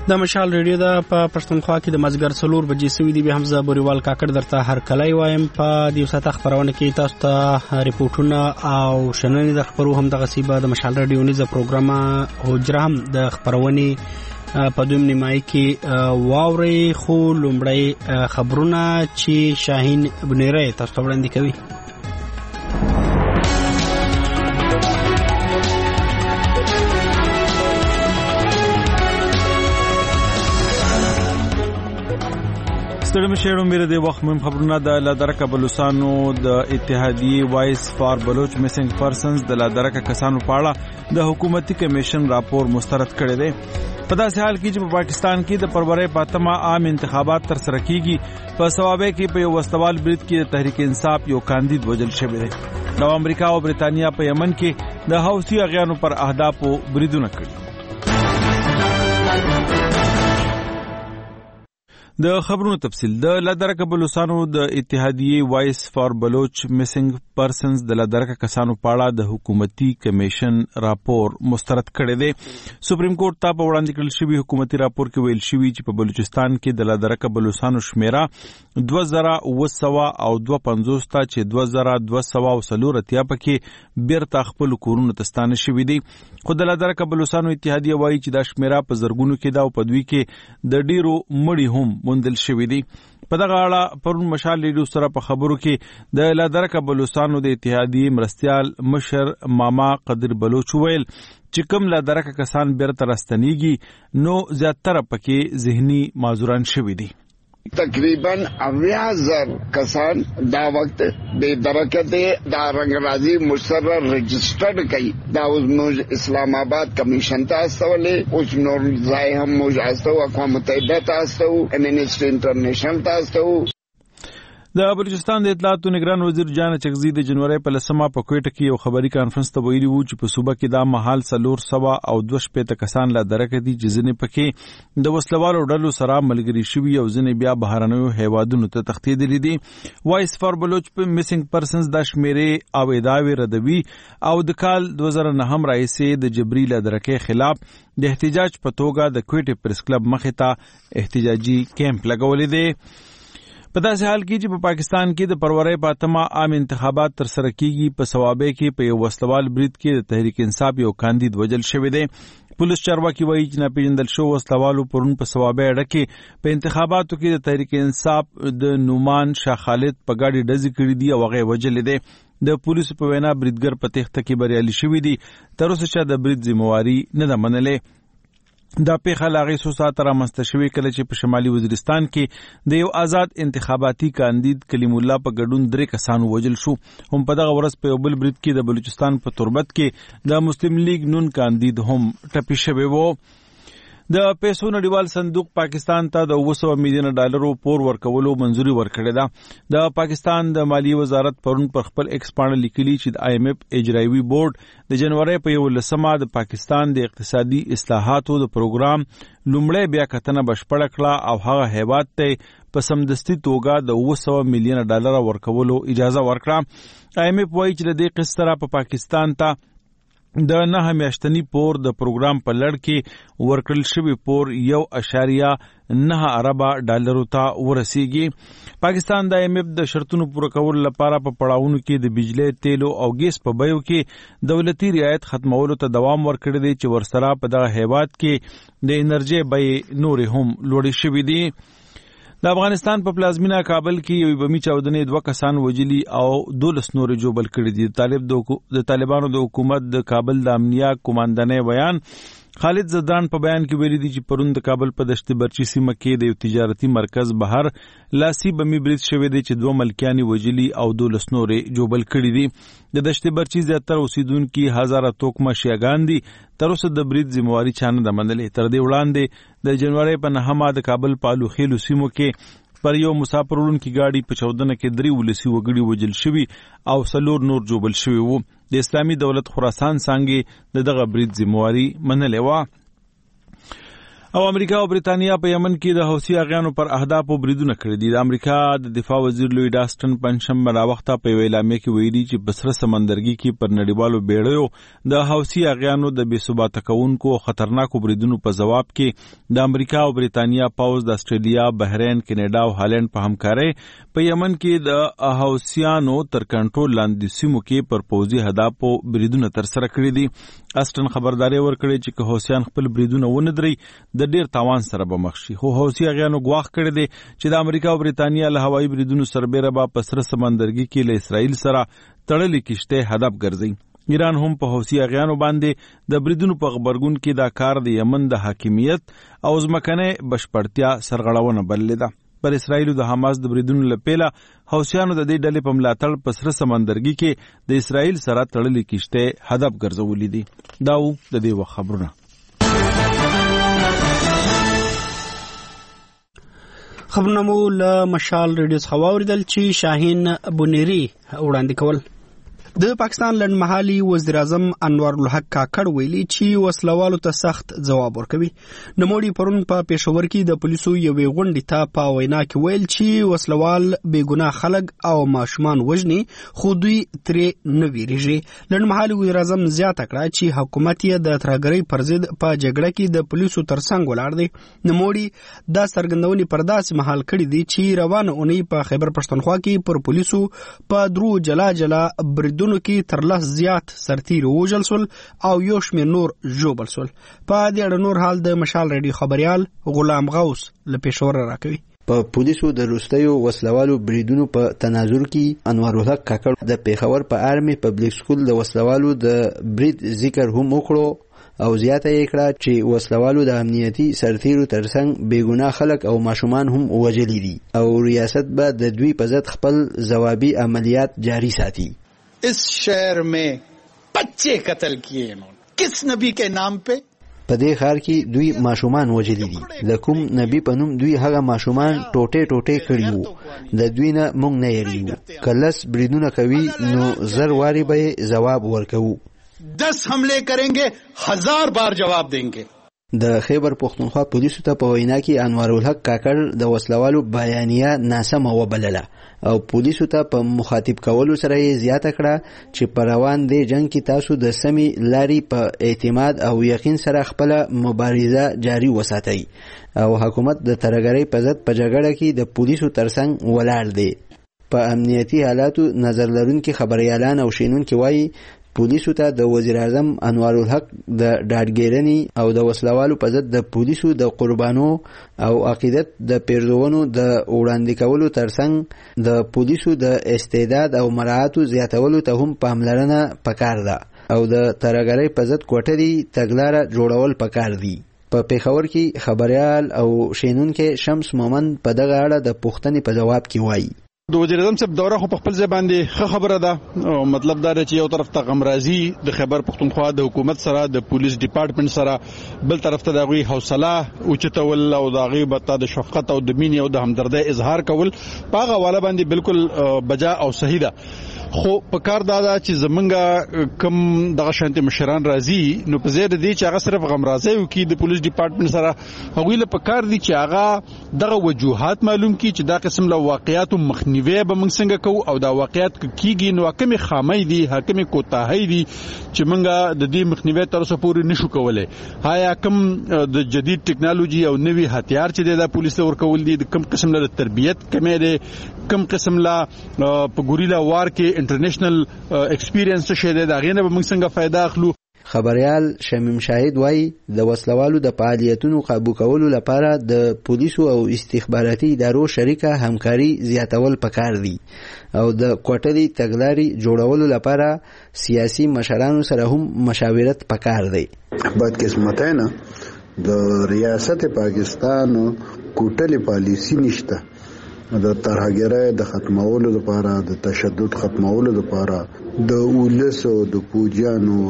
د مشال ریډیو د پښتونخوا کې د مازګر 4 بجې سوي دی. به حمزه بوریوال کاکړ درته هر کله وایم په دې ساته خبرونه کې تاسو ته ریپورتونه او شننې د خبرو هم د غصيبه د مشال ریډیو نیزه پروګرام هوجره هم د خبرونه په دویم نیمای کې واوري. خو لومړی خبرونه چې شاهین بنيره تاسو ته وړاندې کوي. ستړي مشهور مېره د وخت مهم خبرونه د لادرکه بلوچستانو د اتحادیه وایس فار بلوچ میسنګ پرسنز د لادرکه کسانو په اړه د حکومتي کمیشن راپور مسترد کړی دی. په داسې حال کې چې په پاکستان کې د فروری په 8 عام انتخابات تر سره کیږي، په ثوابه کې په یو وسوال برید کې د تحریک انصاف یو کاندید وجل شوی دی. د امریکا او برېټانیا په یمن کې د حوثي اغیانو پر اهدافو بریدونه کړي. د خبرونو تفصیل. د لادرکه بلوچستانو د اتحادیه وایس فار بلوچ میسنګ پرسنز د لادرکه کسانو په اړه د حکومتي کمیشن راپور مسترد کړی دی. سپریم کورټ ته په وړاندې کړل شوی حکومتي راپور کې ویل شوی چې په بلوچستان کې د لادرکه بلوچستانو شمیره 2952 ته چې 2240 پکې بیرته خپل کورونو ته ستانه شوی دی. خو د لادرکه بلوچستانو اتحادیه وایي چې دا شمیره په زرګونو کې دا او په دوی کې د ډیرو مړي هم موندل شوی دی. په دغه اړه پرون مشال ریډیو سره په خبرو کې د لادرکه بلوچستانو د اتحادیه مرستيال مشر ماما قدر بلوچ ویل چې کوم لادرکه کسان بیرته راستنیږي نو زیاتره پکې ذهني معذوران شوی دي. تقریباً 80,000 کسان دا وقت بے درکت دا رنگرازی مشرر رجسٹرڈ کئی دا موج اسلام آباد کمیشن تاستولی اس نور زائی ہم موج آستو اقوام متحدہ تاستو امنسٹری انٹرنیشنل تاستو. د بلوچستان د اطلاعاتو نگران وزیر جان چغزی د جنوري په لسمه په کوټه کې یو خبري کانفرنس ته ویلي وو چې په صوبه کې دا محل 402 کسان لا درکه دي چې ځنې پکې د وسلوالو ډلو سره ملګری شوي او ځنې بیا بهرنیو هیوادونو ته تښتېدلي دي. وایس فار بلوچ په میسنګ پرسنز د شمیرې او ادعاوې ردوي او د کال 2009 راهیسې د جبري لا درکه خلاف د احتجاج په توګه د کوټه پریس کلب مخې ته احتجاجي کیمپ لګولې دي. په داسې حال کې چې په پاکستان کې د فروری په 8 عام انتخابات تر سره کیږي، په ثوابه کې په یو وسلوال برید کې د تحریک انصاف یو کاندید وجل شوی دی. پولیس چارواکي وایي چې ناپېژندل شو وسلوالو پرون په ثوابه اډه کې په انتخاباتو کې د تحریک انصاف د نومان شاه خالد په ګاډي ډزې کړې دي او هغه وجل دي. د پولیسو په وینا بریدګر په تخته کې بریالي شوی دی. تر اوسه چې د برید ذمہواری نه ده منلې. دا پیښه لاغې سو سات را مستشوي کله چې په شمالي وزیرستان کې د یو آزاد انتخاباتي کاندید کلیم الله په ګډون 3 کسان وژل شو. هم په دغه ورځ په یو بل برید کې د بلوچستان په تربت کې د مسلم لیگ نون کاندید هم ټپي شوی وو. د پیسو نړیوال صندوق پاکستان ته د $200 میلیون پور ورکولو منځوري ورکړه ده. د پاکستان د مالی وزارت پرون پر خپل ایکس باندې لیکلي چې د IMF اجرایوي بورډ د جنوري په 11 د پاکستان د اقتصادي اصلاحاتو د پروګرام لومړی بیا کتنه بشپړ کړه او هغه هیواد ته په سمدستي توګه د $200 میلیون ورکولو اجازه ورکړه. IMF وایي چې د دې قسط را په پاکستان ته د 9 میاشتنی پور د پروګرام په لړ کې ورکړل شوی پور $1.9 ارب ته ورسیږي. پاکستان د IMF د شرطونو پوره کولو لپاره په پړاوونو کې د بجلی، تیلو او ګیس په بیو کې دولتي رعایت ختمولو ته دوام ورکړی دی چې ورسره په دغه هیواد کې د انرژي بیې نور هم لوړې شوې دي. د افغانستان په پلازمینه کابل کې یو بمی چاودنې 2 کسان وجلی او 12 نور جوبل کړي دي. د طالبانو د حکومت د کابل د امنیه کمانډنۍ بیان خالد زدران په بیان کې ویلي دي چې پرون د کابل په دشت برچی سیمه کې د یو تجارتي مرکز بهر لاسي بمی برید شوی دی چې 2 ملکیانی وجلی او 12 نور جوبل کړي دي. د دشت برچی زیاتره اوسیدونکو هزاره توکمه شیعاګان دي. تر اوسه د برید ذمہواری چانه د منلې. تر دې وړاندې د جنوري په 9 د کابل پالو خېلو سیمو کې پر یو مسافر وړونکي گاډي په 14 کې 3 ولسی وګړي وجل شوی او 4 نور جوبل شوی وو. د اسلامي دولت خراسان څنګه دغه برید ذمہواری منلې و. او امریکا او برېټانیا په یمن کې د حوثي اغیانو پر اهدافو بریدونه کړي دي. د امریکا د دفاع وزیر لوی ډاسټن پنځشنبه راوخته په یوه اعلامیه کې ویلي چې په سره سمندرګي کې پر نړیوالو بیړیو د حوثي اغیانو د بې ثباته کوونکو او خطرناکو بریدونو په جواب کې د امریکا او برېټانیا پوځ د استرالیا، بحرین، کینیډا او هالند په همکارۍ په یمن کې د حوثیانو تر کنټرول لاندې سیمو کې پر پوځي اهدافو بریدونه ترسره کړي دي. اسټن خبرداري ورکړي چې که حوثیان خپل بریدونه ونه دري د ډیر تاوان سره به مخ شي. خو حوثي اغیانو ګواښ کړی دی چې د امریکا او برېټانیا له هوایي بریدونو سربیره به په سره سمندرګي کې له اسرائیل سره تړلې کشتۍ هدف ګرځي. ایران هم په حوثي اغیانو باندې د بریدونو په غبرګون کې دا کار د یمن د حاکمیت او ځمکنۍ بشپړتیا سرغړونه بللې ده. پر اسرائیل د حماس د بریدونو لپاره حوثیانو د دې ډلې په ملاتړ په سره سمندرګي کې د اسرائیل سره تړلې کشتۍ هدف ګرځولې دي. دا د دې وخت خبرونه. خبرونه مو له مشال ریډیو څخه واوریدل چې شاهین بونیری وړاندې کول. د پاکستان لنډمهالي وزیر اعظم انوار الحق کاکړ ویلي چې وسلوالو ته سخت ځواب ورکوي. نوموړي پرون په پېښور کې د پولیسو یوې غونډې ته په وینا کې ویل چې وسلوال بې ګناه خلک او ماشومان وژني خو دوی ترې نه ویریږي. لنډمهالي وزیر اعظم زیاته کړه چې حکومت یې د ترهګرۍ پر ضد په جګړه کې د پولیسو ترڅنګ ولاړ دی. نوموړي دا څرګندونې پر داسې مهال کړي دي چې روانه اونۍ په خیبر پښتونخوا کې پر پولیسو په درو جلا جلا بریدونو کې تر لس زیات سرتیري وژل سول او یو شمېر نور ژوبل سول. په دې اړه نور حال د مشال ریډیو خبريال غلام غوث له پېښور راکوي. په پولیسو د وروستیو وسلوالو بریدونو په تناظر کې انوار الحق کاکړ د پېښور په آرمي پبلک سکول د وسلوالو د برید ذکر هم وکړو او زیاته یې کړه چې وسلوالو د امنیتي سرتیرو ترڅنګ بېګناه خلک او ماشومان هم وژلي دي او ریاست به د دوی په ضد خپل ځوابي عملیات جاری ساتي. इस शहर में 25 कत्ल किए इन्होंने किस नबी के नाम पे. په دې ښار کې دوی ماشومان وژلي دي. د کوم نبی په نوم دوی هغه ماشومان ټوټې ټوټې کړي وو. د دوی نه موږ نه یریږو. که لس بریدونه کوي نو زر وارې به یې ځواب ورکوو. 10 حمله करेंगे 1000 बार जवाब देंगे. د خیبر پښتونخوا پولیسو ته په وینا کې انوار الحق کاکړ د وسلوالو بیانیه ناسمه وبلله او پولیسو ته په مخاطب کولو سره یې زیاته کړه چې په روان دی جنگ کې تاسو د سمې لارې په اعتماد او یقین سره خپل مبارزه جاری وساتئ او حکومت د ترهګرۍ په ضد په جګړه کې د پولیسو ترڅنګ ولاړ دی. په امنیتي حالاتو نظر لرونکي خبريالان او شینونکي وایي پولیسو ته د وزیر اعظم انوار الحق د ډاډګیرنې او د وسلوالو په ضد د پولیسو د قربانو او عقیدت د پیرزونو د وړاندې کولو ترڅنګ د پولیسو د استعداد او مراعاتو زیاتولو ته هم پاملرنه پکار ده او د ترهګرۍ په ضد کوټري تګلاره جوړول پکار دي. په پېښور کې خبريال او شینونکي شمس مومن په دغه اړه د پوښتنې په جواب کې وایي د وزیر اعظم صاحب دوره خو په خپل ځای باندې ښه خبره ده او مطلب دا دی چې یو طرف ته غمرازي د خیبر پښتونخوا د حکومت سره د پولیس ډپارټمنټ سره بل طرف ته د هغوی حوصله اوچتول او د هغوی به د شفقت او د مینې او د همدردۍ اظهار کول په هغه حواله باندې بالکل بجا او صحیح ده. خو په کار دا ده چې زمونږ کم دغه شانتي مشران راځي نو په ځای د دې چې هغه صرف غمرازي وکړي د پولیس ډپارټمنټ سره هغوی له په کار دي چې هغه دغه وجوهات معلوم کړي چې دا قسم له واقعیاتو مخنیوی به موږ څنګه کوو او دا واقعیات کېږي نو کومې خامۍ دي کومې کوتاهۍ دي چې موږ د دې مخنیوی تر اوسه پورې نشو کولی. آیا کوم د جدید ټکنالوژي او نوي هتیار چې د پولیس له ورکول دي د کوم قسم له تربیت کمې دي کوم قسم له په ګوریلا وار کې انټرنیشنل ایکسپیرینس شه ده دا غینه به موږ څنګه فائدہ اخلو. خبريال شمیم شاهد وایي د وسلوالو د فعالیتونو قابو کولو لپاره د پولیسو او استخباراتي ادارو شریکه همکاري زیاتول پکار دي او د کوټري تګلارې جوړولو لپاره سیاسي مشرانو سره هم مشاورت پکار دی. بدقسمتانه د ریاست پاکستان کوټلي پالیسی نشته د ترهګرۍ د ختمولو لپاره د تشدد ختمولو لپاره د ولسو د پوجانو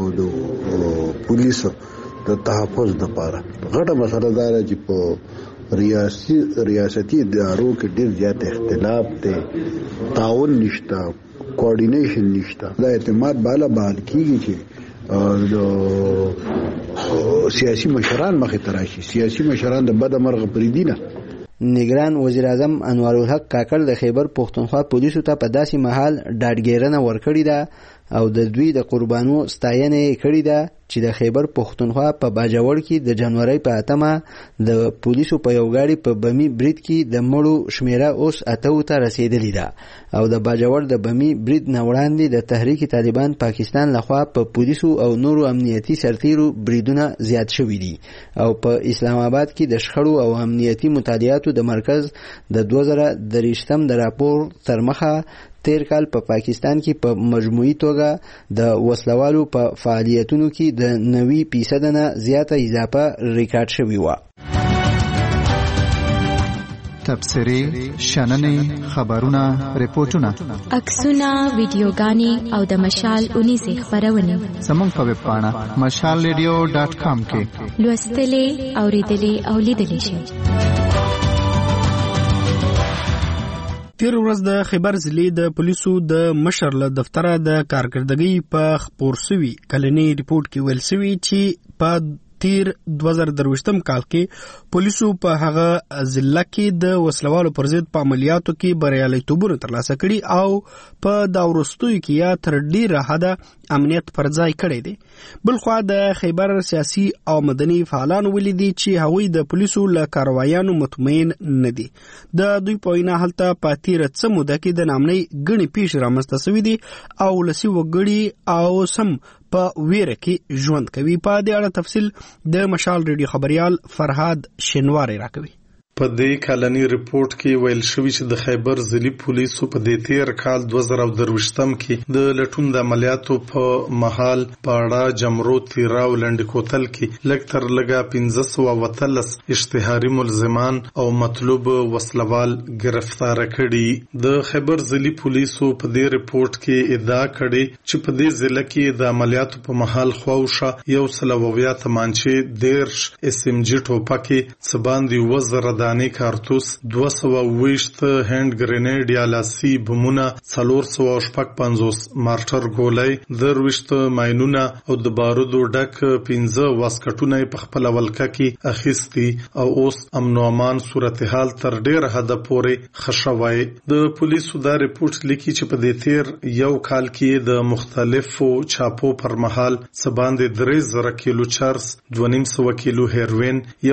د پولیسو د تحفظ لپاره غټه مسله ده چې په ریاستي ادارو کې ډېر زیات اختلاف دی، تعاون نشته، کوارډینیشن نشته. دا اعتماد بالا بحال کیږي چې د سیاسي مشران مخې ته راشي. سیاسي مشران د بد مرغ پریدي نه. نگران وزیر اعظم انوار الحق کاکړ د خیبر پښتونخوا پولیسو ته په داسې مهال ډاډګیرنه ورکړې ده او د دوی د قربانو ستاینه کړې ده چې د خیبر پښتونخوا په باجوړ کې د جنوري په 8مه د پولیسو په یو غاړي په بمی برید کې د مړو شمیره اوس 8 ته رسیدلې ده او د باجوړ د بمی برید نه وړاندې د تحریک طالبان پاکستان لخوا په پولیسو او نورو امنیتي سرتیرو بریدونه زیات شوي دي او په اسلام آباد کې د شخړو او امنیتي مطالعاتو د مرکز د 2023 د راپور تر مخه تیر کال په پاکستان کې په مجموعي توګه د وسلوالو په فعالیتونو کې د 90% نه زیاته اضافه ریکارډ شوې و. تبصرې، شننې، خبرونه، ریپورتونه، عکسونه، ویډیوګانې او د مشال 19 خبرونه زموږ په ویب پاڼه mashalradio.com کې لوستلې، اوریدلې او لیدلې شئ. تیر ورځ د خیبر ضلع د پولیسو د مشر له دفتره د کارکردګۍ په خپور سوي کلنی ریپورت کې ویل سوي چې په تیر 2023 کال کې پولیسو په هغه ضلع کې د وسلوالو پر ضد په عملیاتو کې بریالیتوبونه ترلاسه کړي او په دا وروستیو کې یا تر ډیره حده امنیت پر ځای کړی دی. بلخوا د خیبر سیاسي او مدني فعالانو ولیدي چې هغوی د پولیسو له کاروایانو مطمئن نه دي. د دوی په وینا هلته په تیر څه موده کې د نامنۍ ګڼې پیښې رامنځته شوې دي او ولسي وګړي او سم په ویره کې ژوند کوي. په دې اړه تفصیل د مشال ریډیو خبريال فرهاد شینواری راکوي. په دې کلنی ریپورت کې ویل شوی چې د خیبر ضلع پولیسو په دې تیر کال 2023 کې د لټون د عملیاتو په محل پاړه جمرو تیرا او لنډ کوتل کې لکتر لګا 1513 اشتهاري ملزمان او مطلوب وسلوال گرفتار کړي. د خیبر ضلع پولیسو په دې ریپورت کې ادعا کړې چې په دې ضلع کې د عملیاتو په محل خواوشه 120 تمانچې 10 SMG ټوپکې سباندې وزر دانی کارتوس 220 هند گرینیډ یا لاسي بمونه 450 مارټر ګولۍ 20 ماینونه او د بارودو ډک 15 واسکټونه په خپل ولکه کې اخیستي او اوس امن او امان صورتحال تر ډیر حد پورې خښوي. د پولیسو دا ریپورت لیکي چې په دې تیر یو کال کې د مختلفو چاپو پر مهال سباندې 3000 کیلو چرس 2.5 کیلو هیروین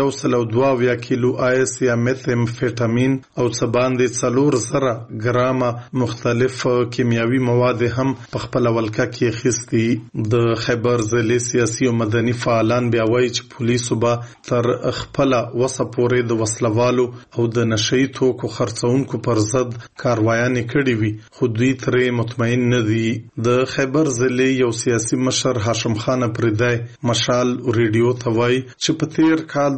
102 کیلو آیس یا میتامفیټامین او سباندې 4000 ګرامه مختلف کیمیاوي مواد هم په خپل ولکه کې اخیستي. د خیبر ضلع سیاسي او مدني فعالان بیا وایي چې پولیسو به تر خپل وسه پورې د وسلوالو او د نشئی توکو خرڅونکو پر ضد کاروایانې کړې وي خو دوی ترې مطمئن نه دي. د خیبر ضلع یو سیاسي مشر هاشم خان پردای مشال ریډیو ته وایي چې په تیر کال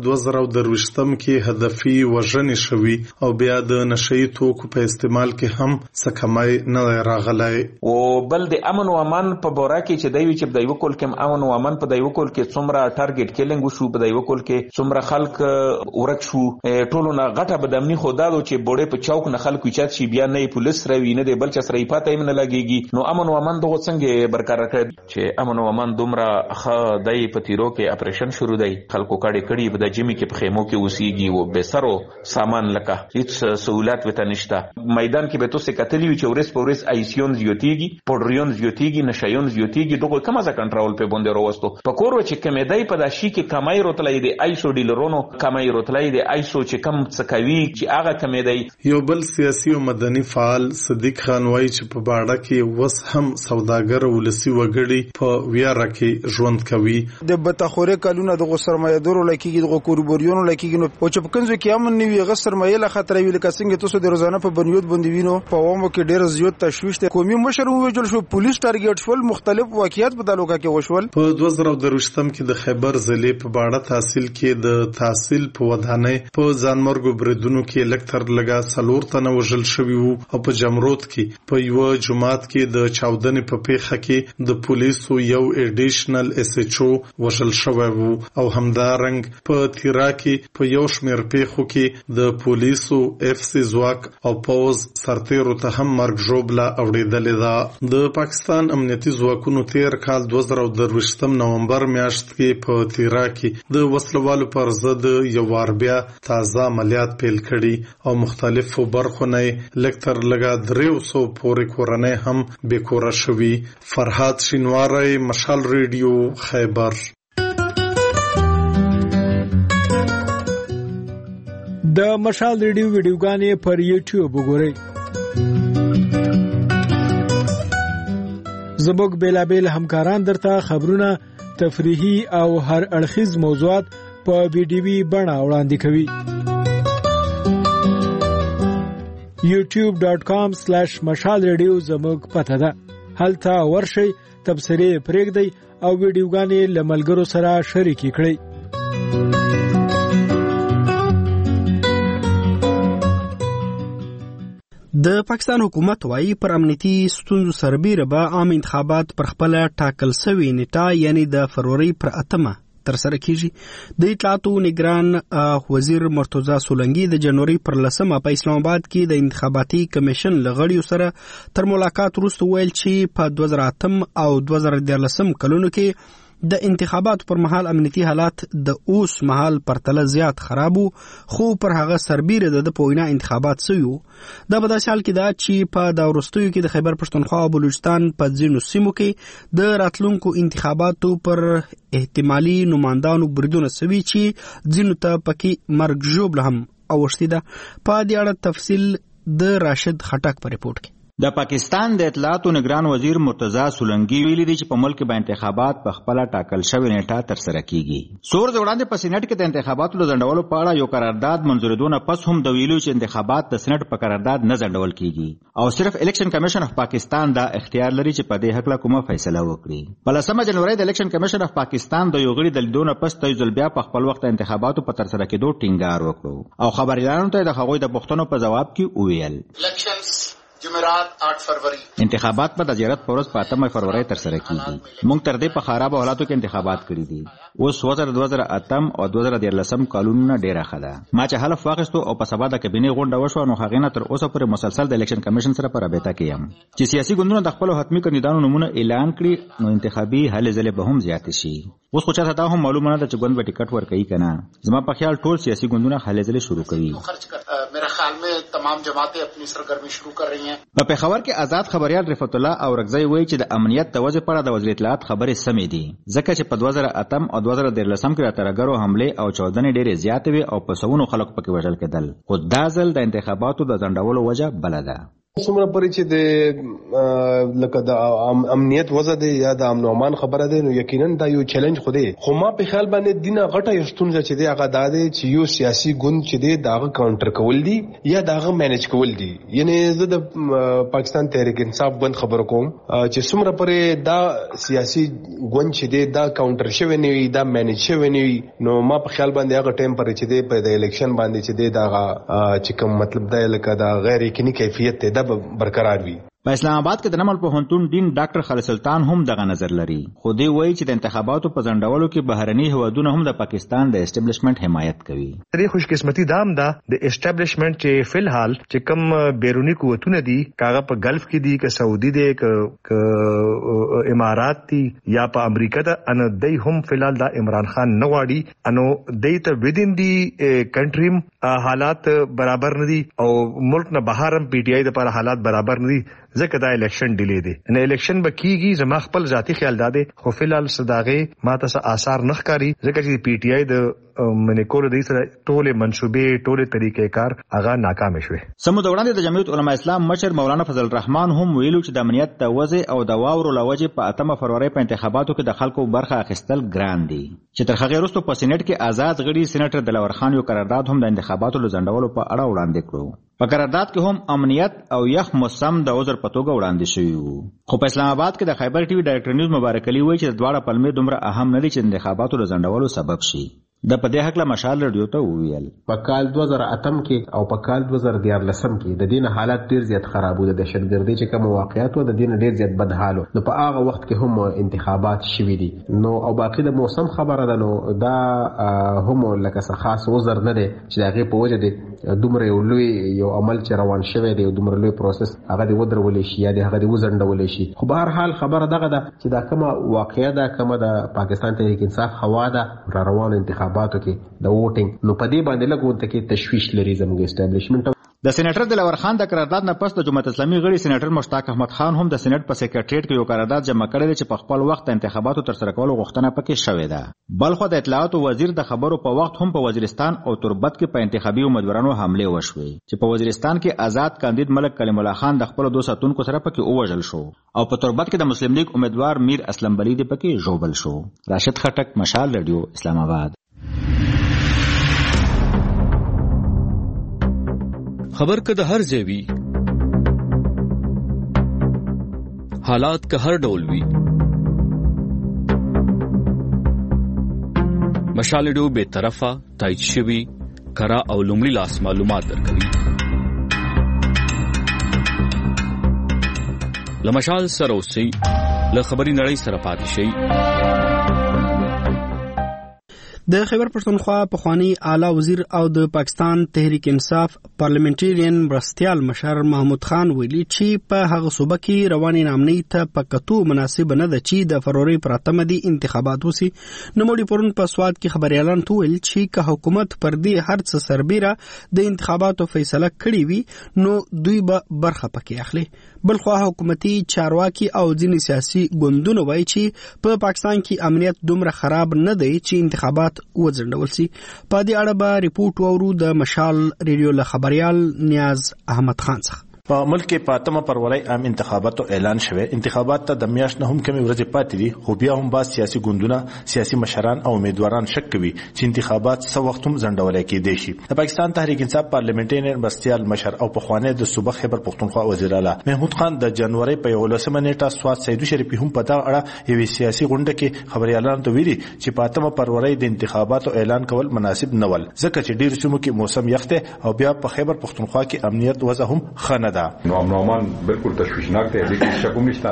2023 کې هدفي وژنې شوي او بیا د نشئی توکو په استعمال کې هم څه کمی نه راغلی. او بل د امن او امان په بوره کې چې دوی چې د یو کول کې امن او امان په د یو کول کې څومره ټارګټ کیلینګ وشو په د یو کول کې څومره خلک ورک شو ټولو نه غټه بدامني خدادو چې بوره په چوک نه خلکو چات شي بیا نه پولیس راوي نه د بل چا سره پاتې نه لګيږي. نو امن او امان دغه څنګه برقرار کړي چې امن او امان دومره خ دای په تیرو کې اپریشن شروع دی خلکو کړي په د جمی کې په خیمو کې اوسېږي او به سرو سامان لکه هیڅ سہولت وته نشته. میدان کې به تاسو کتلی چې ورس په ورس آیسیون زیاتیږي پوډریون زیاتیږي نشایون زیاتیږي دغه کومه ځا کنټرول په باندې راوستو په کور چې کمیدای په داشي کې کمای روتلای دی آیسو ډیلرونو کمای روتلای دی آیسو چې کم څکوي چې هغه کمیدای. یو بل سیاسي او مدني فعال صدیق خان وایي چې په باړه کې وس هم سوداګر ولسی وګړي په ویاره کې ژوند کوي. د بتخوره کلونه د سرمایه‌دارو لکېږي د کوربوريونو لکېږي نو او چې په کنځو کې امن نیوي غسر مایل خطر ویل کسنګ تاسو د روزانه په بنیاد باندې وینو په عوامو کې ډېر زیات تشویش ته قومي مشر وجل شو پولیس ټارګټ شول مختلف واقعیت په دالوګه کې وشول. په 2023 کې د خیبر ضلع په باړه تحصیل کې د تحصیل په ودانۍ په ځانمرګو بریدونو کې لکتر لګا 4 تنه وژل شوی وو او په جمرود کې په یو جماعت کې د چاودنې په پیښه کې د پولیسو یو ایډیشنل SHO وژل شوی وو او همدارنګ په تیرا کې په یو شمېر پیښو برخو کې د پولیسو FC ځواک او پوز سرتیرو ته هم مرګ ژوبله اوریدلې ده. د پاکستان امنیتي ځواکونو تیر کال 2023 نومبر میاشت کې په تیرا کې د وسلوالو پر ضد یو وار بیا تازه عملیات پیل کړي او مختلفو برخو نه لکتر لګا 300 پورې کورنۍ هم بیکوره شوي. فرهاد شینواری، مشال ریډیو، خیبر. د مشال ریډیو ویډیوګانې پر یوټیوب وګورئ. زموږ بیلابیل همکاران درته خبرونه، تفریحي او هر اړخیز موضوعات په ویډیوي بڼه وړاندې کوي. youtube.com/مشال ریډیو زموږ پته ده. هلته ورشئ، تبصرې پرېږدئ او ویډیوګانې له ملګرو سره شریکې کړئ. د پاکستان حکومت وايي پر امنیتي ستونزو سربیره به عام انتخابات پر خپل ټاکل شوی نیټه یعنی د فروری پر 8 ترسره کیږي. د اطلاعاتو نگران وزیر مرتضی سولنګي د جنوري پر 10 په اسلام آباد کې د انتخاباتي کمیشن لغړیو سره تر ملاقات وروسته ویل چې په 2008 او 2013 کلونو کې د انتخاباتو پر مهال امنیتي حالات د اوس مهال پرتله زیات خرابو، خو پر هغه سربیره د پوینا انتخابات سویو. دا په داسې حال کې ده چې په دا وروستیو کې د خیبر پښتونخوا او بلوچستان په ځینو سیمو کې د راتلونکو انتخاباتو پر احتمالي نمایندانو بریدونه سوي چې ځینو ته پکې مرګ ژوبله هم اوښتې ده. په دې اړه تفصیل د راشد خټک په ریپورت کې. د پاکستان د اطلاعاتو نگران وزیر مرتضی سولنګي ویلي دی چې په ملک کې به انتخابات په خپل ټاکل شوی نیټه تر سره کیږي. سور وړاندې په سېنات کې د انتخاباتو د ځنډولو په اړه یو قرارداد منظوریدونه پس هم د ویلو چې انتخابات د سېنات په قرارداد نه ځنډول کیږي او صرف الیکشن کمیشن اف پاکستان دا اختیار لري چې په دې حق له کومه فیصله وکړي. په 10 جنوري د الیکشن کمیشن اف پاکستان د یو غړي د لیدونه پس تایید بیا په خپل وخت انتخاباتو په تر سره کېدو ټینګار وکړو او خبريالانو ته د هغوی د پوښتنو په جواب کې وویل جمعرات 8 فروری انتخابات په د زیارت پورس په 8 فروری تر سره کیږي. موږ تر دې په خراب حالاتو کې انتخابات کړی دي. اوس 2008 او 2013 کالونو ډیره خده. ما چې حلف واخیستو او په سبا د کابینه غونډه وشو نو هغه نه تر اوسه پورې مسلسل د الیکشن کمیشن سره په رابطه کې یم چې سیاسي ګوندونو د خپل حتمی کاندیدانو نمونه اعلان کړي نو انتخابي هلې ځلې به هم زیات شي. اوس خو چاته دا هم معلومه نه ده چې ګوند به ټیکټ ورکړي کنه. زما په خیال ټول سیاسي ګوندونه هلې ځلې شروع کوي. मेरे ख्याल में तमाम जमातें अपनी सरगर्मी शुरू कर रही हैं. په پېښور کې آزاد خبريال رفعت الله او رغزی وایي چې د امنیت د وضع په اړه د وزیر اطلاعات خبرې سمې دي ځکه چې په 2008 او 2013 کې د ترګرو حمله او چودنې ډېرې زیاتې وي او په سونو خلک پکې وژل کېدل. خو دا ځل د انتخاباتو د ځنډولو وجه بل ده. څومره پرې چې د لکه د امنیت وضع دی یا د امن او امان خبره ده نو یقینا دا یو چیلنج خو دی. خو ما په خیال باندې دینه غټه یو ستونزه چې دی هغه دا دی چې یو سیاسي ګوند چې دی داغه کاونټر کول دي یا داغه مینج کول دي. یعنی زه د پاکستان تحریک انصاف ګوند خبر کوم چې څومره پرې دا سیاسي ګوند چې دی دا کاونټر شوی نه وي دا مینج شوی نه وي نو ما په خیال باندې هغه ټایم پرې چې دی په د الیکشن باندې چې دی داغه چې کوم مطلب دا لکه دا غیر یقیني کیفیت دی برقرار وي. په اسلام آباد کې د نمل پوهنتون ډین ډاکټر خالد سلطان هم دغه نظر لري. خو دی وایي چې د انتخاباتو په ځنډولو کې بهرني هوادونه هم د پاکستان د اسټابلیشمنت حمایت کوي. ترې خوش قسمتي دام دا د اسټابلیشمنت چې فلحال چې کم بیرونی قوتونه دي کاغه په گلف کې دي که سعودي دي که امارات دي یا په امریکا ته ان دای هم فلحال دا عمران خان نه واړي انو دای ته ودین دي کنټریم حالات برابر نه دي او ملک نه بهرم پی ټی آی د پر حالات برابر نه دي ځکه دا الیکشن ډیلی دی. نه الیکشن به کیږي زما خپل ذاتی خیال داده خو فلحال صداغه ماته څه آثار نه ښکاري ځکه چې پی ټی آی د منیکور د سره ټوله منسوبې ټوله طریقې کار هغه ناکام شوه. سمو د وړاندې د جمعیت علما اسلام مشر مولانا فضل الرحمن هم ویلو چې د امنیت د وضع او د واورو لوجه په 8 فروری په انتخاباتو کې د خلکو برخه اخیستل ګران دي چې تر هغه وروسته په سېنات کې آزاد غړي سېناتر دلور خان یو قرارداد هم د انتخاباتو لزندولو په اړه وړاندې کړو. په قرارداد کې هم امنیت او یخ موسم د عذر په توګه وړاندې شوی وو. خو په اسلام آباد کې د خیبر ټي وي ډایرکټر نیوز مبارک علي وایي چې دواړه پلمې دومره اهم نه دي چې انتخاباتو لزندولو سبب شي. د په دې حق له مشال رادیو ته وویل په کال 2008 کې او په کال 2014 کې د دین حالات ډیر زیات خراب وو. د دهشتګردۍ چې کوم واقعیت و د دین ډیر زیات بد حال نو په هغه وخت کې هم انتخابات شوي دي نو او باقي د موسم خبره ده نو دا هم لکه څه خاص وزر نه دی چې هغه په وجه دی دومره لوی یو عمل چې روان شوی دی دومره لوی پروسس هغه دی ودرول شي یا هغه دی وزندول شي. خو به هر حال خبره دغه ده چې دا کومه واقعیا ده کومه د پاکستان تحریک انصاف هوا ده را روان انتخاباتو کې د ووټینګ نو په دې باندې لګون ته کې تشویش لري زموږ اسټابلیشمنت. د سېنیټر دلور خان د قرارداد نه پس د جمهوریت اسلامي غړي سېنیټر مشتاق احمد خان هم د سېنیټ په سیکریټریټ کې یو قرارداد جمع کړی چې په خپل وخت انتخاباتو تر سره کولو غوښتنه پکې شوې ده. بلخو د اطلاعاتو وزیر د خبرو په وخت هم په وزیرستان او تربت کې په انتخابي امیدوارانو حمله وشوې چې په وزیرستان کې آزاد کاندید ملک کلیم الله خان د خپل 2 ساتونکو سره پکې ووژل شو او په تربت کې د مسلم لیگ امیدوار میر اسلم بلی د پکې ژوبل شو. راشد خټک، مشال رادیو، اسلام آباد. خبر که د هر ځای وي حالات که هر ډول وي مشال رادیو بے طرفه تایید شوي کره او لومړي لاس معلومات درکوي. له مشال سره اوسئ، له خبري نړۍ سره پاتې شئ. د خیبر پښتونخوا پخوانی اعلی وزیر او د پاکستان تحریک انصاف پارلیمنټریان مرستیال مشر محمود خان ویلي چې په هغه صوبه کې رواني نامنۍ ته په کتو مناسب نه ده چې د فروری پر 8 دی انتخابات وسی. نوموړي پرون په سواد کې خبريالان ته ویل چې که حکومت پر دې هر څه سربېره د انتخاباتو فیصله کړې وي نو دوی به برخه پکې اخلي. بلخو حکومتي چارواکي او ځینې سیاسي ګوندونه وایي چې په پاکستان کې امنیت دومره خراب نه دی چې انتخابات وځنډول سي. په دې اړه به ریپورت وورو د مشال ریډیو له خبريال نیاز احمد خان څخه. په ملک کې په 8 فروری عام انتخاباتو اعلان شوه. انتخابات ته د میاشت نه هم کمی ورځې پاتې دي خو بیا هم باز سیاسي ګوندونه سیاسي مشران او امیدواران شک کوي چې انتخابات څه وخت هم ځنډول کېدای شي. د پاکستان تحریک انصاف پارلیمنټریان مرستیال مشر او په خوانه د صوبه خیبر پښتونخوا وزیر اعلی محمود خان د جنوري په 11 نیټه سواد سید شریفی هم په دغه اړه یوې سیاسي غونډه کې خبريالان ته ویلي چې په 8 فروری د انتخاباتو اعلان کول مناسب نه ول ځکه چې ډیر سیمو کې موسم یخته او بیا په خیبر پښتونخوا کې امنیت وضع هم ښه نه ده. نومان بالکل تشویشناک دی لیکن شکوم نشته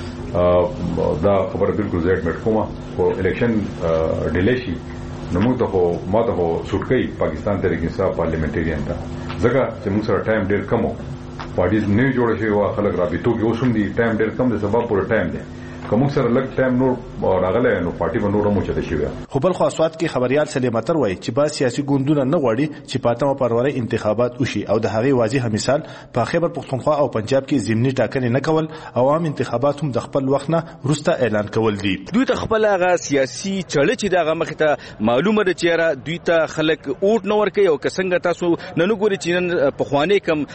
دا خبره بالکل زیات مټ کومه او الیکشن ډیلی شي نو موږ ته ماته سټکې پاکستان تحریک انصاف پارلیمنټریان ته ځکه چې موږ سره ټایم ډیر کم وو پارټیز نه جوړ شي او خلک رابطو کې اوسوم دي ټایم ډیر کم د سبب پوره ټایم دی کوم سره لګ ټایم نور راغله نو پارټي به نور موچته شي. خو بل خو اسواد کې خبريال سلیماتر وای چې با سیاسي ګوندونه نه غواړي چې په 8 فروری انتخابات وشي او د هغه واضح مثال په خیبر پښتونخوا او پنجاب کې ضمني ټاکنې نه کول او عام انتخابات هم د خپل وخت نه وروسته اعلان کول دي. دوی ته خپل هغه سیاسي چړې چې دغه مخ ته معلومه ده چې دوی ته خلک اوټ نه ورکي او څنګه تاسو نن ګوري چې په خوانه کم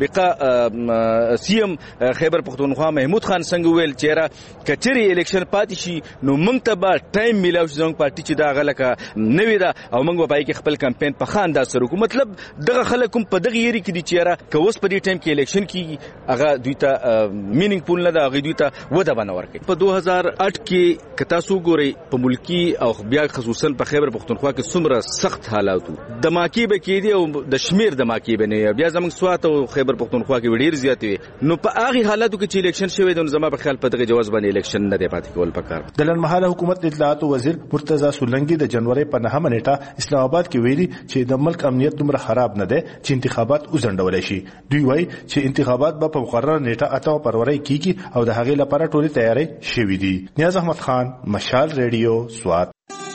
سابقه سی ام خیبر پښتونخوا محمود خان څنګه ویل چې کچري الیکشن پاتې شي نو موږ ته به ټایم میلاو شي زموږ پارټي چې دا غلکه نوې ده او موږ به پای کې خپل کمپاین په خان دا سره کوو. مطلب دغه خلک هم په دغه یری کې دي چې که اوس په دې ټایم کې الیکشن کې هغه دوی ته مینینګ پول نه ده هغه دوی ته وده بنه ورکړي. په 2008 کې که تاسو ګورئ په ملکی او بیا خصوصا په خیبر پښتونخوا کې څومره سخت حالات دماکي به کېدي او د شمیر دماکي به نه بیا زموږ سوات او خیبر پښتونخوا کې ډیر زیات وي نو په هغه حالاتو کې چې الیکشن شوی د زما په خیال په دغه جواز باندې الیکشن نه دی پاتې کول پکار. د لنډمهاله حکومت اطلاعات وزیر مرتضی سولنګي د جنوري په 9 نیټه اسلام آباد کې ویلي چې د ملک امنیت دومره خراب نه دی چې انتخابات وځنډول شي. دوی وایي چې انتخابات به په مقرره نیټه 8 فروری کېږي او د هغې لپاره ټولې تیاری شوې دي. نیاز احمد خان، مشال ریډیو، سوات.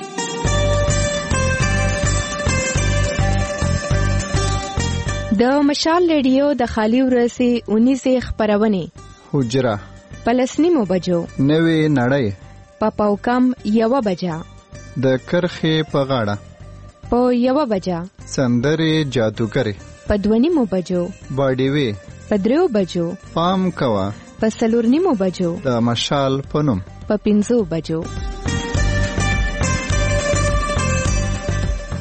د مشال ریډیو د خالی ورځې 19 خبرونه حجره پلسنیمو بجو نوې نړۍ پاپاوکم 1 بجا د کرخې په غاړه په 1 بجا سندرې جادوګرې په 2 بجو باډیوي په 3 بجو پام کوا په 4 بجو د مشال پنوم په 5 بجو.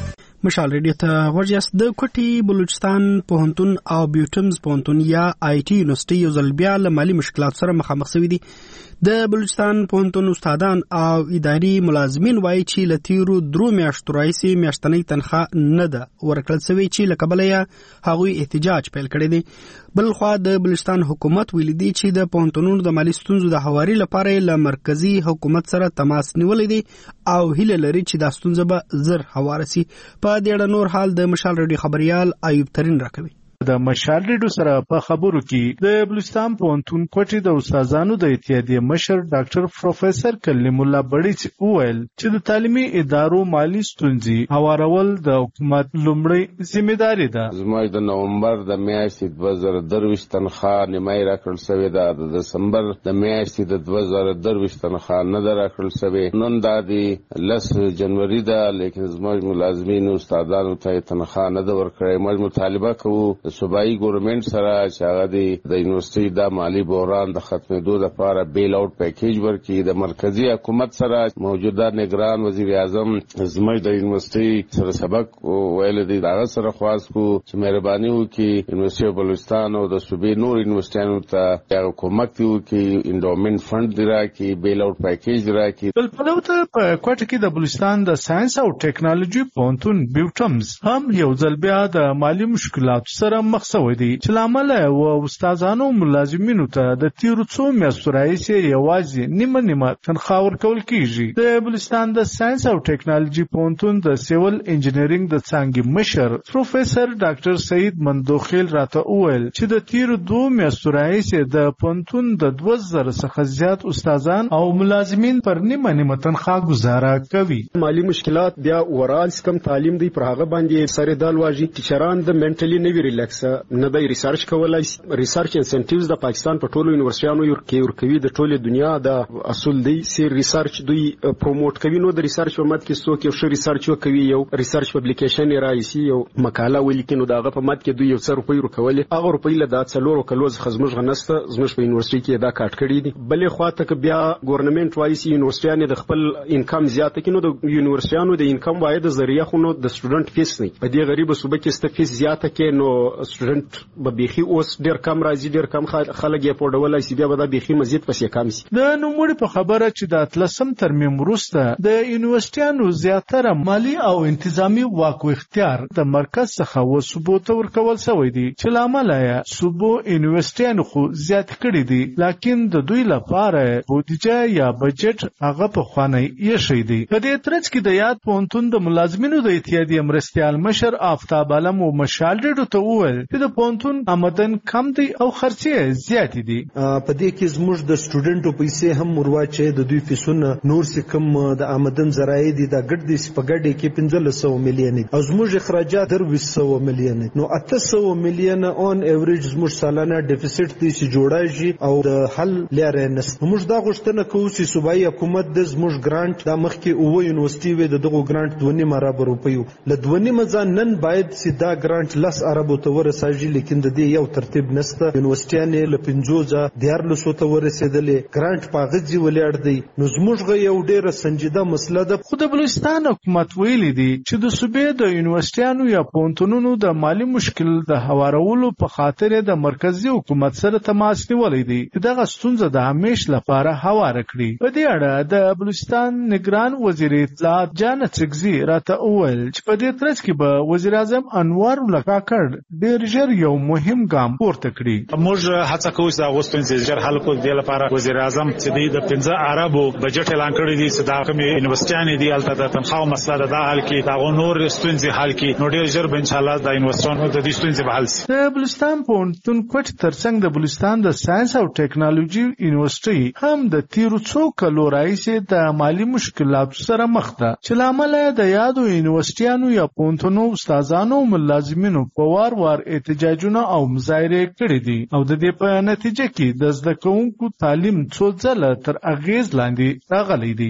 مشال ریډیو ته ورجاست. د کوټي بلوچستان پوهنتون او بیوټمز پوهنتون یا آی ټي یونیورسيټي یو ځل بیا له مالي مشکلات سره مخامخ شوي دي. د بلوچستان پوهنتون استادان او اداري ملازمین وایي چې له تیرو 3 میاشتو راهیسې میاشتنۍ تنخواه نه ده ورکړل شوې چې له کبله یې هغوی احتجاج پیل کړی دی. بل خوا د بلوچستان حکومت ویلي دی چې د پوهنتونونو د مالي ستونزو د هواري لپاره له مرکزی حکومت سره تماس نیولی دی او هیله لري چې دا ستونزه به زر هواره سي. په دې اړه نور حال د مشال ریډیو خبريال ایوب ترين راکوي. د مشال ریډیو سره په خبرو کې د بلوچستان پوهنتون کوټي د استادانو د اتحادیې مشر ډاکټر پروفیسور کلیم الله بړیچ وویل چې د تعلیمي ادارو مالی ستونزې هوارول د حکومت لومړی ځمېداري ده. زموږ د نومبر د میاشتې 2023 تنخواه نیمایي راکړل شوې ده. د دسمبر د میاشتې د 2023 تنخواه نه ده راکړل شوې. نن دا د 10 جنوري ده لیکن زموږ ملازمین استادانو ته تنخواه نه ده ورکړې. موږ مطالبه کوو د صوبایي ګورنمنت سره چې هغه د یونیورسيټي د مالی بحران د ختمېدو لپاره بیل اوټ پیکیج ورکړي. د مرکزی حکومت سره موجوده نگران وزیر اعظم زموږ د یونیورسيټي سره سبق ویل دي. هغه سره خواست کو چې مهرباني وکړي یونیورسيټي بلوچستان او د صوبې نور یونیورسيټانو ته هغه کومک وکړي انډومنت فند راکړي بیل اوټ پیکیج راکړي. بل په لوته په کوټه کې د بلوچستان د ساينس او ټیکنالوژي پوهنتون بیوټمز هم یو ځل بیا د مالی مشکلاتو سره مخ شوی دی چې لامل او استادانو ملازمینو ته د تیرو 2 میاشتو راهیسې یوازې نیمه تنخواه ورکول کیږي. د بلوچستان د ساينس او ټیکنالوژي پوهنتون د سیول انجینرینګ د څانګې مشر پروفیسور ډاکټر سعید مندوخیل راته وویل چې د تیرو 2 میاشتو راهیسې د پوهنتون د 2000 څخه زیات استادان او ملازمین پر نیمه تنخواه گزاره کوي. مالی مشکلات بیا ورال کم تعلیم دی پر هغه باندې سره دال واجی ټیچران د منټلی نیوی ریلیکس نه د ریسرچ کولای. ریسرچ انسنټیوز د پاکستان په ټولو یونیورسيټانو یو کوي د ټولو دنیا د اصول دی سیر ریسرچ دوی پروموټ کوي. نو د ریسرچ په مد کې څوک یو ش ریسرچ کوي یو ریسرچ پبلیکیشن راځي یو مقاله ولیکي نو دغه په مد کې دوی یو څه روپۍ ورکول. هغه روپۍ له د څلورو کلوز خزمج غنسته زموږ په یونیورسيټي کې دا کاټ کړی دي. بلې خواته ک بیا ګورنمنت وایي یونیورسيټانو د خپل انکم زیاته کینو د یونیورسيټانو د انکم واحد ذریعہ خو نو د سټوډنټ فیس نه په دې غریب صوبه کې ست فیس زیاته کې نو سټوډنټ به بيخي اوس ډیر کم راځي ډیر کم خلک یې پوډولای شي بیا به دا بيخي مزید پسې کم شي. د نوموړي په خبره چې د اتلسم ترمیم وروسته د یونیورسيټانو زیاتره مالی او انتظامی واک او اختیار د مرکز څخه وسوبو ته ورکول شوی دی چې لامل یې صوبو یونیورسيټانو خو زیات کړی دي لکه د دوی لپاره بودیجه یا بجټ هغه په خوانه یې شي دی. په دې ترڅ کې د یاد پوهنتون د ملازمینو د اتحادیې مرستيال مشر آفتاب عالم او مشال ډېر ته وویل چې د پوهنتون آمدن کم دی او خرچې زیات دي. په دې کې زموږ د سټوډنټو پیسې هم ورواچې د دوی فیسونه نور څه کم د آمدن ذرایع دي د ګډ دي په ګډ کې 1500 میلیون او زموږ اخراجات 200 میلیون نو 800 میلیون اون ایوریج زموږ سالانه ډیفیسټ دي چې جوړایږي او د حل لاره نس. موږ دا غوښتنه کوو چې صوبایي حکومت د زموږ ګرانټ د مخکې او یونیورسيټي وي دغه ګرانټ 2.5 ارب روپیو ل 2.5 ځان نن باید سیدا ګرانټ 10 ارب ته ورسېږي لیکن د دې یو ترتیب نشته. یونیورسيټانه له 50 1400 ته ورسېدلې ګرانټ پاغځي ولیړ دی نو زموږ یو ډیره سنجیده مسله ده. خو د بلوچستان حکومت ویلي دی چې د صوبې د یونیورسيټانو یا پوهنتونونو د مالی مشکل د هوارولو په خاطر د مرکزی حکومت سره تماس نیولی دی چې دغه ستونزه د همیش لپاره هواره کړي. په دې اړه د بلوچستان نگران وزیر اطلاعات جان چغزي راته وویل چې په دې ترڅ کې به وزیر اعظم انوار الله کاکړ ډېر ژر یو مهم ګام پورته کړي. موږ هڅه کوو چې دا غوښتنې ژر حل کړو. د لپاره وزیر اعظم چې د 15 اربو بجټ اعلان کړی دی چې دا کوم یونیورسيټانې دی البته د تنخواه مسله دا حل کړي دا نور ستونزې حل کړي نو ډېر ژر به ان شاء الله د یونیورسيټانو د دې ستونزې به حل شي. د بلوچستان پوهنتون کوټ ترڅنګ د بلوچستان د ساينس او ټیکنالوژي یونیورسيټي هم د تیرو 2 کلو راهیسې د مالی مشکلاتو سره مخ ده چې لامل یې د یادو یونیورسيټانو یا پوهنتونو استادانو او ملازمینو په وار احتجاجونه او مظاهره کړي دي او د دې په نتیجه کې د زده کوونکو تعلیم څو ځله تر اغیز لاندې راغلی دی.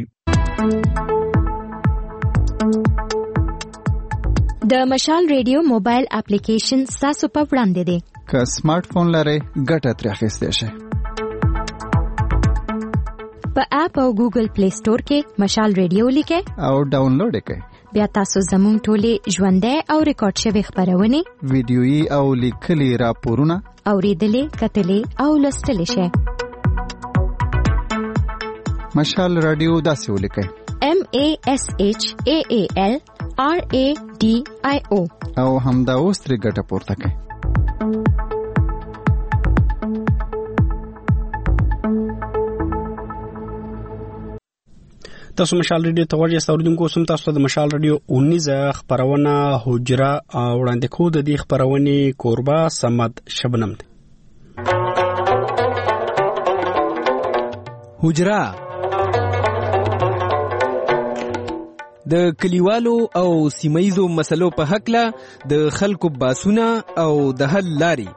د مشال ریډیو موبایل اپلیکیشن تاسو په وړاندې دی. که سمارټ فون لرئ ګټه ترې اخیستی شئ. په اپ او ګوګل پلی سٹور کې مشال ریډیو لیکئ او ډاونلوډ یې کړئ. بیا تاسو زموږ ټولې ژوندۍ او ریکارډ شوې خبرونه ویډیويي او لیکلي راپورونه اوریدلې کتلې او لوستلې شئ. مشال رادیو داسې ولیکئ MASHAALRADIO او همدا اوس ترې ګټه پورته کړئ. تاسو مشال ریډیو ته ورجه اوریدونکو سم تاسو د مشال ریډیو 19 خبرونه حجره وړاندې کو د دې خبرونه کوربه سمد شبنم دی. حجره د کلیوالو او سیمایزو مسلو په حق له د خلکو باسونه او د حل لاري.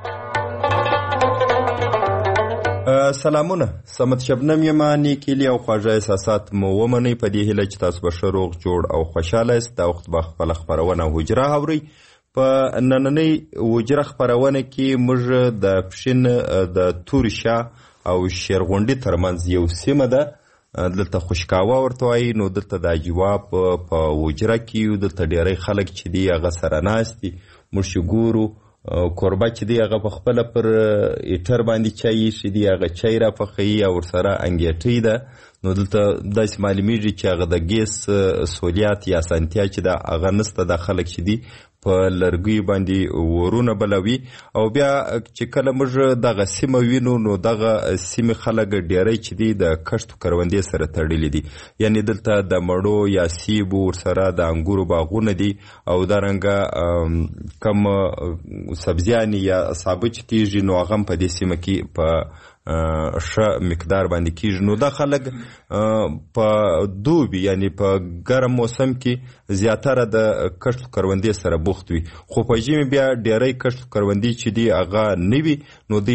سلامونه، سمت شبنم یمانی کلی او خواږه احساسات مو ومنئ په دې هیله چې تاسو به ښه روغ جوړ او خوشاله یاست. دا وخت به خپله خپرونه حجره اورئ. په نننۍ حجره خپرونه کې موږ د پښین د تورې شاه او شیرغونډي ترمنځ یو سیمه ده، دلته خوشکاوه ورته وایي. نو دلته د جواب په حجره کې دلته ډېری خلک چې دي هغه سره ناست دي. موږ چې ګورو کوربه چې دی هغه په خپله پر ایټر باندې چای ایښی دی، هغه چای را پخوي او ورسره انګیټۍ ده. نو دلته داسې معلومیږي چې هغه د ګیس سهولیات یا اسانتیا چې ده هغه نسته. دا خلک چې دي په لرګیو باندې ورونه بلوي. او بیا چې کله موږ دغه سیمه وینو نو دغه سیمې خلک ډېری چې دي د کښت کروندې سره تړلي دي. یعنې دلته د مڼو یا سیبو ورسره د انګورو باغونه دي او دارنګه کم سبزیانې یا سابه چې کېږي نو هغه هم په دې سیمه کې په ښه مقدار باندې کېږي. نو دا خلک په دوبي یعنی په ګرم موسم کې زیاتره د کښت کروندې سره بوخت وي، خو په ژمي بیا ډېری کښت کروندې چې دي هغه نه وي. نو دوی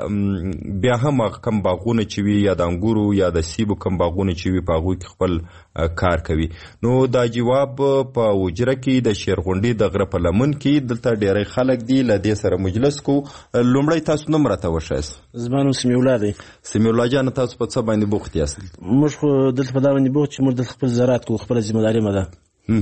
بیا هم هغه کم باغونه چې وي یا د انګورو یا د سیبو کم باغونه چې وي په هغوی کې خپل کار کوي. نو دا جواب په حجره کې د شیرغونډي د غره په لمن کې دلته ډېری خلک دي. له دې سره مجلس کو. لومړی تاسو نوم راته وښایاست. زما نوم سمیع الله دی. سمیع الله جان، تاسو په څه باندې بوخت یاست؟ موږ خو دلته په دا باندې بوخت چې موږ دلته خپل زراعت کوو، خپله ذمهداري مه ده.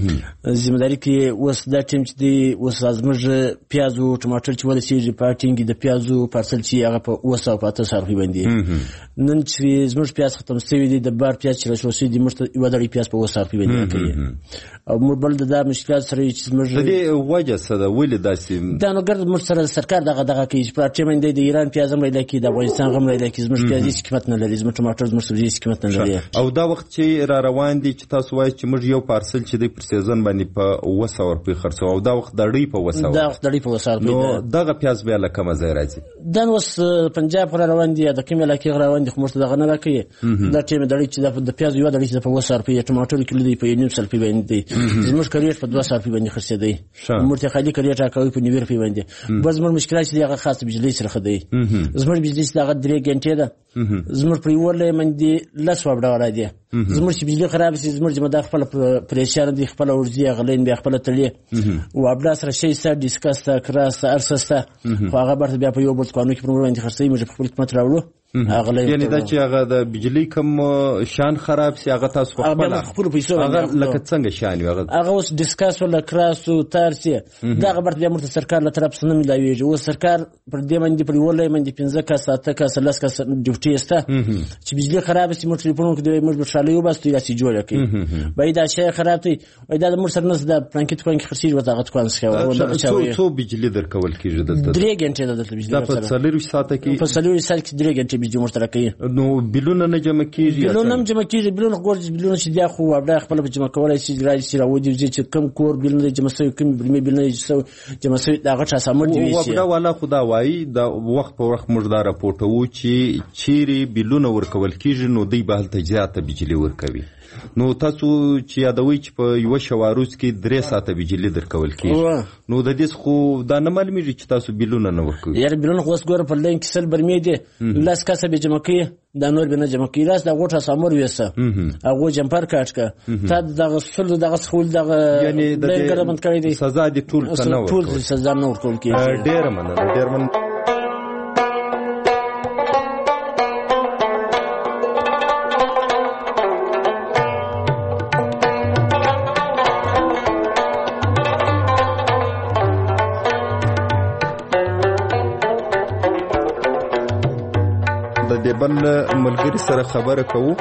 ذمهداري کې اوس دا ټیم چې دی اوس زموږ پیازو ټماټر چې ورسېږي په ټینګې د پیازو پارسل چې هغه په 950 روپۍ باندې. نن چې زموږ پیاز ختم شوي دي، د بار پیاز چې راشو شوي دي موږ ته یوه دړۍ پیاز په 900 روپۍ باندې راکوي. او موږ بل د دا مشکلات سره چې زموږ د دې وجه څه ده؟ ولې داسې دا نو ګرد موږ سره سرکار دغه کوي چې په ټیم باندې د ایران پیاز هم رایله کړي، د افغانستان هم رایله کړي. زموږ پیاز هېڅ قیمت نه لري، زموږ ټماټر زموږ سبزي هېڅ قیمت نه لري. او دا وخت چې را روان دي چې تاسو وایئ چې موږ یو پارسل چې دی پر سیزن باندې په 900 روپۍ خرڅوو او دا وخت دړۍ په 900. دا وخت دړۍ په 900 روپۍ. نو دغه پیاز بیا له کومه ځای راځي؟ دا اوس پنجاب را روان دي یا د کومې علاقې روان دي، خو موږ ته دغه نه راکوي. دا ټیم دړۍ چې د پیاز یوه دړۍ چې په 900 روپۍ، ټماټر کیلو دی په 900 روپۍ باندې دی. زموږ کریټ په 200 روپۍ باندې خرڅېدی. موږ ته خالي کریټ راکوي په 90 روپۍ باندې. بس زموږ مشکلات چې هغه خاص بجلی سره خدای. زموږ بجلی چې هغه 3 غنټې ده. زموږ په یوه باندې 10 وړه وړه دي. زموږ چې بجلی خراب شي زموږ جمع د خپل پریشر دي، خپل ورځي غلین بیا خپل تلې او ابدا سره شي سره ډیسکس تا کراس ارسسته. خو هغه برته بیا په یو بل قانون کې پروګرام باندې خرڅي موږ په خپل قیمت راوړو. یعنی دا چې هغه د بجلی کم شان خراب سي هغه تاسو خپل پیسو هغه لکه څنګه شان وي هغه اوس ډیسکاس ولا کراس او تارسي دا خبرت بیا مرته سرکار له طرف څخه نه ملاويږي. او سرکار پر دې باندې پر ولې باندې 15 کا 7 کا 13 کا ډیوټي استه چې بجلی خراب سي موږ ټلیفون کې موږ بشاله یو بس یا سي جوړه کوي. باید دا شی خراب دی وای دا موږ سره نه د پلانکټ کوین کې خرڅي وته غت کوان څه او څو بجلی درکول کیږي دلته 3 غنټه دلته بجلی په 40 ساعت کې په 40 ساعت کې 3 غنټه بجلی مرته راکوي. نو بیلونه نه جمع کیږي؟ بیلونه هم جمع کیږي. بیلونه غوړ بیلونه چې دی خو وړه خپل په جمع کولای شي راځي راوځي چې کم کور بیلونه جمع سوي کم بیلونه جمع سوي دا غټه سمور دی وي. وګړه والا خدا وایي دا وخت په وخت موږ دا راپورټو چې چیرې بیلونه ورکول کیږي نو دی به هلته زیاته بجلی ورکوي. نو تاسو چې یادوي چې په یو شواروز کې 3 ساعته بجلی درکول کیږي نو د دې خو دا نه معلومیږي چې تاسو بیلونه نه ورکوي. یاره بیلونه خو اوس ګوره په لین کې سل برمې دي لاس کاسه به جمع کوي دا نور به نه جمع کوي. لاس دا غوټه سمور وېسه هغه جمپر کاټ کا تا دغه سل دغه سخول دغه یعنی د ګرمت کړی دی سزا دي ټول کنه ټول سزا نه ورکول کیږي. ډیر مننه د بل ملګري سره خبره کوو.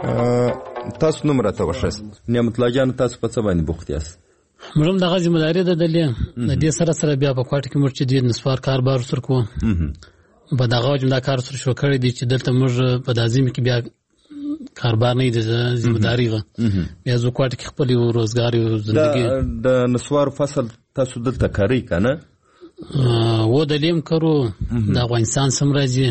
تاسو نوم راته وښاست. نعمت الله جان تاسو په څه باندې بوخت یاست؟ موږ دغه ذمہداري ده دلې د دې سره بیا په کوټه کې موږ چې د نسوار کاربار سره کوو په دغه جمله کار سره شو کړی دي چې دلته موږ په دازمي کې بیا کاربار نه دي ذمہداري غا بیا زو کوټه کې خپل روزګار او ژوندۍ د نسوار فصل تاسو دلته کوي کنه و دلیم کرو د افغانستان سمراجي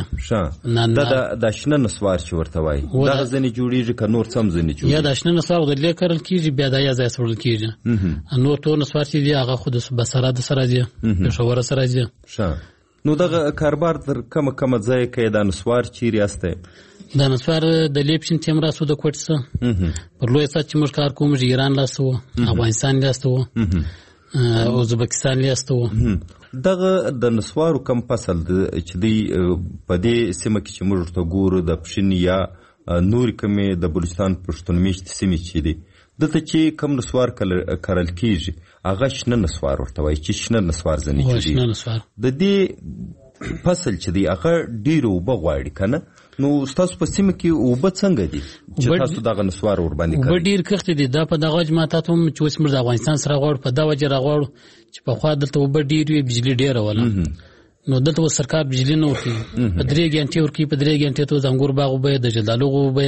د شنه نسوار چې ورته وای دا ځنې جوړیږي که نور سم ځنې جوړیږي یا د شنه نسوار دلې کرل کیږي بیا د یا ځای سوړل کیږي نو ټول نسوار چې دی هغه خود بسراد سره دی پېښور سره دی نو دغه کاربار تر کومه ځای کې د نسوار چیرې استه د نسوار د لیپشن تیمرا سود کوټسه پر لوی سات چې موږ کار کوم ایران لاسو افغانستان لاسو ازبکستان لاسو دغه د نسوارو کم فصل چې دی په دې سیمه کې چې موږ ته ګورو د پښین یا نور کمې د بلوچستان پښتون میشت سیمې چې دی دلته چې کم نسوار کرل کیږي هغه شنه نسوار ورته وایي چې شنه نسوار ځنې کیږي د دې فصل چې دی هغه ډیر اوبه غواړي کنه نو تاسو په سیمه کې اوبه څنګه دي چې تاسو دغه نسوار ور باندې کوي ډیر کښت دي دا په دغه جماعتاتو چې اوس موږ د افغانستان سره غواړو په دا وجه راغواړو چې په خوا دلته اوبه ډیر وي بجلی ډیره ولا نو دلته سرکار بجلی نه ورکوي په 3 غنټې ورکوي په 3 غنټې ته د انګور باغ وبه د جلالو وبه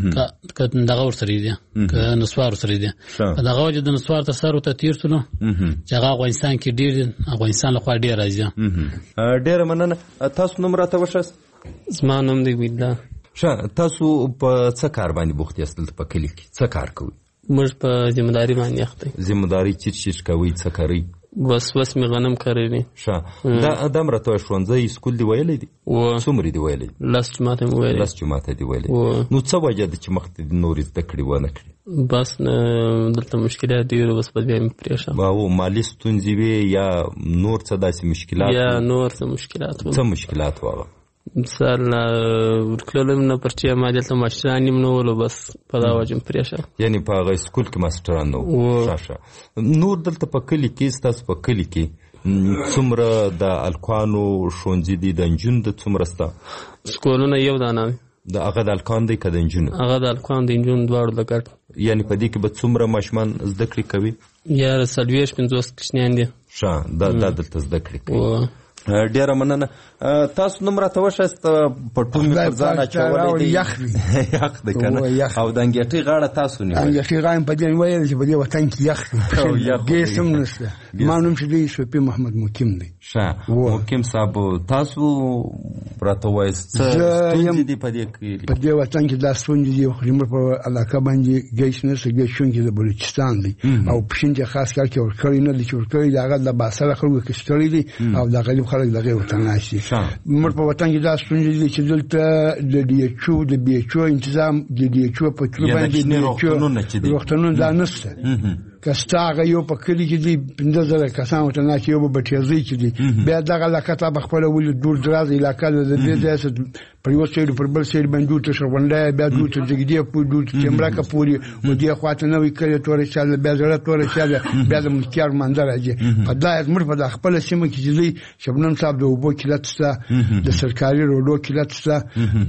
دغه ورسره دي که نسوار ورسره دي په دغه وجه د نسوار تر سره ته تیرتلو چې هغه افغانستان کې ډیر افغانستان له خوا ډیر راځي ډیر مننه تاسو نوم راته وښاست زما نوم دی ویلا تاسو په څه کار باندې بوخت یاست په کلی کې څه کار کوئ موږ په ذمہداري باندې اخته ذمہداري چې کوي څه کوي بس می غنم کړی دا ادم راته ښوونځی سکول دی ویلې دي څومره دی ویلې لاس جماعت دی ویلې نو څه وجه د چې مخ د نورې زده کړې ونه کړې بس دلته مشکلات دي بس په دې پریښه او مالی ستونزې وي یا نور څه داسې مشکلات یا نور څه مشکلات وره مثال ورکلم نه پرچې ما دلته ماشټران نیم نو ولو بس په دا وجه پریښه یعنی په هغه سکول کې ماسټران نو شاشه نور دلته په کلی کې تاسو په کلی کې څومره د الکوانو ښوونځي دي د نجونو د څومره ستا سکولونه یو دانه د هغه د الکوان دی که د نجونو هغه د الکوان د نجونو دواړو د ګډ یعنی په دې کې به څومره ماشومان زده کړې کوي یا 40-50 کوچنیان دي دا دلته زده کړې کوي ډیره مننه تاسو نوم راته وښاست په ټول می پر ځان اچولې دی یخ دی کنه او د انګیټي غاړه تاسو نه انګیټي غاړه په دې ویل چې په دې وطن کې یخ ګیسم نشته ما نوم چې دی شفیع محمد مقیم دی مقیم صاحب تاسو راته وایست ستونزې دي په دې کې په دې وطن کې دا ستونزې دي خو موږ په علاقه باندې ګیس نشته ګیس شونکې د بلوچستان دی او پښین خاص کار کې ورکړی نه دي چې ورکړی دا هغه د باسره خلکو کې ستړي دي او دا غریب خلک دغه وطن ناشي موږ په وطن کې دا ستونزې دي چې دلته د ډي ایچ او د بي ایچ او تنظیم د ډي ایچ او په کلو باندې روغتونونه دا نشته کستا هغه یو په کلی کې دي 15,000 کسان ورته نه چې یو په بټیازي کې دي بیا دغه علاقه ته خپل ولې دور دراز علاقه د دې ځای پر یو سید پر بل سید باندې ته شوندای بیا دوی ته جګدی په دوی ته چمراکه پوری و دې خواته نو کړی تورې چاله بیا زړه تورې چاله بیا د مختار منظر راځي په دای موږ په خپل سیمه کې دي شبنم صاحب د وبو کلت سره د سرکاري روډو کلت سره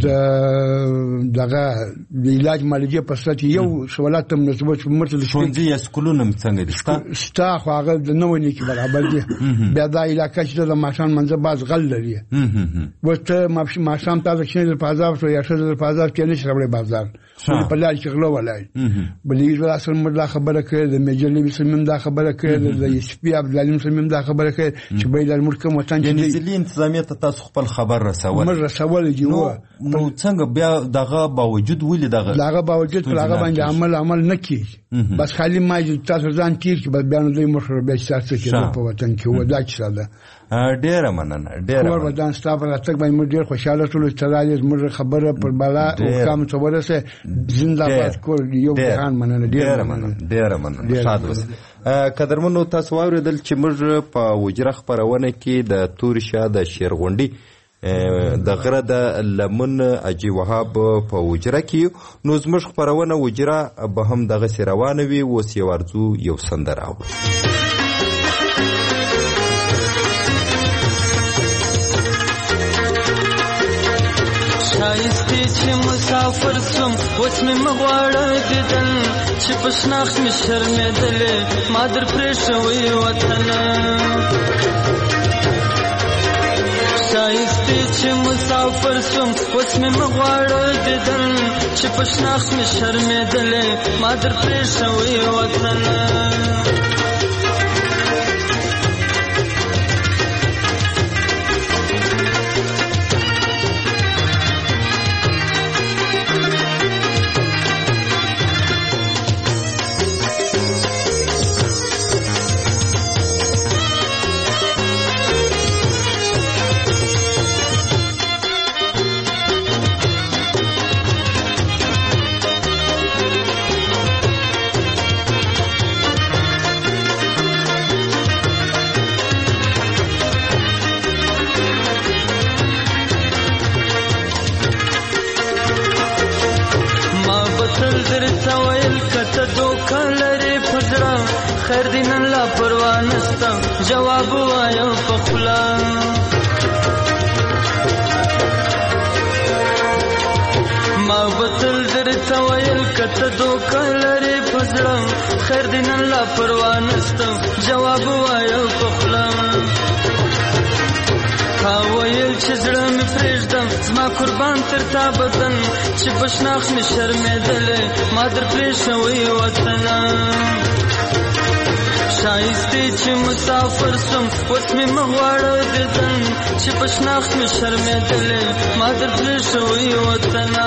دغه د علاج مالجه په سات یو سوالات هم نسبت مرته شونځي اسکولونه څنګه دي ستا خو هغه د نوې کې برابر دي بیا دا علاقه چې د ماشان منځ باز غل لري وته ماشام تاسو چې د بازار شو یا شل د بازار کې نشي راوړي بازار په لار کې غلو ولای بلې ځل اصل مړه خبره کړې د میجلې بسمم دا خبره کړې د اسپی عبد العلیم سمم دا خبره کړې چې بایل المرکم وطن چې ځلې انتظامیه تاسو خپل خبر رسول دی نو څنګه بیا دغه باوجود ولې دغه باوجود پر هغه باندې عمل نه کیږي بس خالی ما تاسو ځان تیر چې بیان دوی مخره به ساتل کېږي په وطن کې ودا چې ده ډیره مننه ډیره ور ودان ستاسو راځک باندې موږ ډیر خوشاله ټول ترالې موږ خبره پر بالا او کوم څه ورسه زنده باد کول یو بیان مننه ډیره مننه شاد اوس قدرمنو تاسو واوریدل چې موږ په وجره خبرونه کې د تور شاده شیرغونډي د غره د لمن اجي وهاب په وجره کې نو زموږ خبرونه وجره به هم دغه روانه وي اوس یو ارزو یو سندره او شایسته چې مسافر سوم اوس مې مغواړه دیدن چې په شناخت مې شرمېدلې ما در پرې شوی وطن شایستې چې مسافر سوم اوس مې مغواړه دیدن چې په شناخت مې شرمېدلې ما در پرې شوی وطن خیر دی نن لا پروا نستا جواب وایم په خوله ما به تل درته ویل که ته دوکه لرې په زړه خیر دی نن لا پروا نستا جواب وایم په خوله تا ویل چې زړه مې پرېږدم زما قربان تر تا بدن چې په شناخت مې شرمېدلی ما در پرې شوی وطنه شایستې چې مسافر سوم اوس مې مغواړه دیدن چې په شناخت مې شرمېدلی ما در پرې شوی وطنه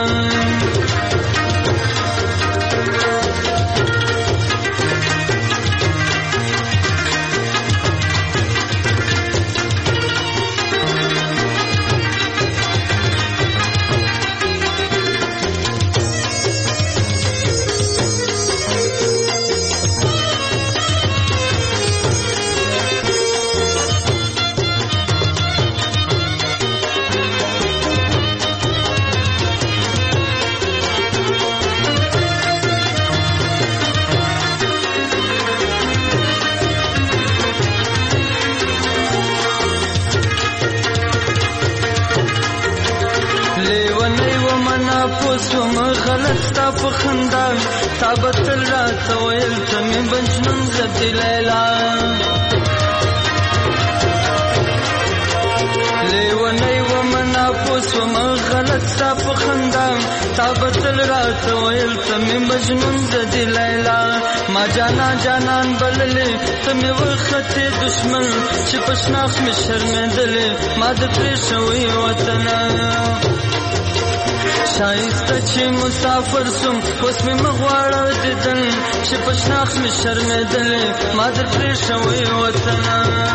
په خندا تا به تل راته ویل ته مې بجنون زدې لیلا لیونی ومه ناپوس ومه غلط ستا په خندا تا به تل راته ویل ته مې بجنون زدې لیلا ما جانا جانان بللې ته مې وختې دشمن چې په شناخت مې شرمېدلې ما د پرې شوی وطنه شایسته چې مسافر سوم اوس مې مغواړه دیدن چې په شناخت مې شرمېدلې ما در پرې شوی وطنه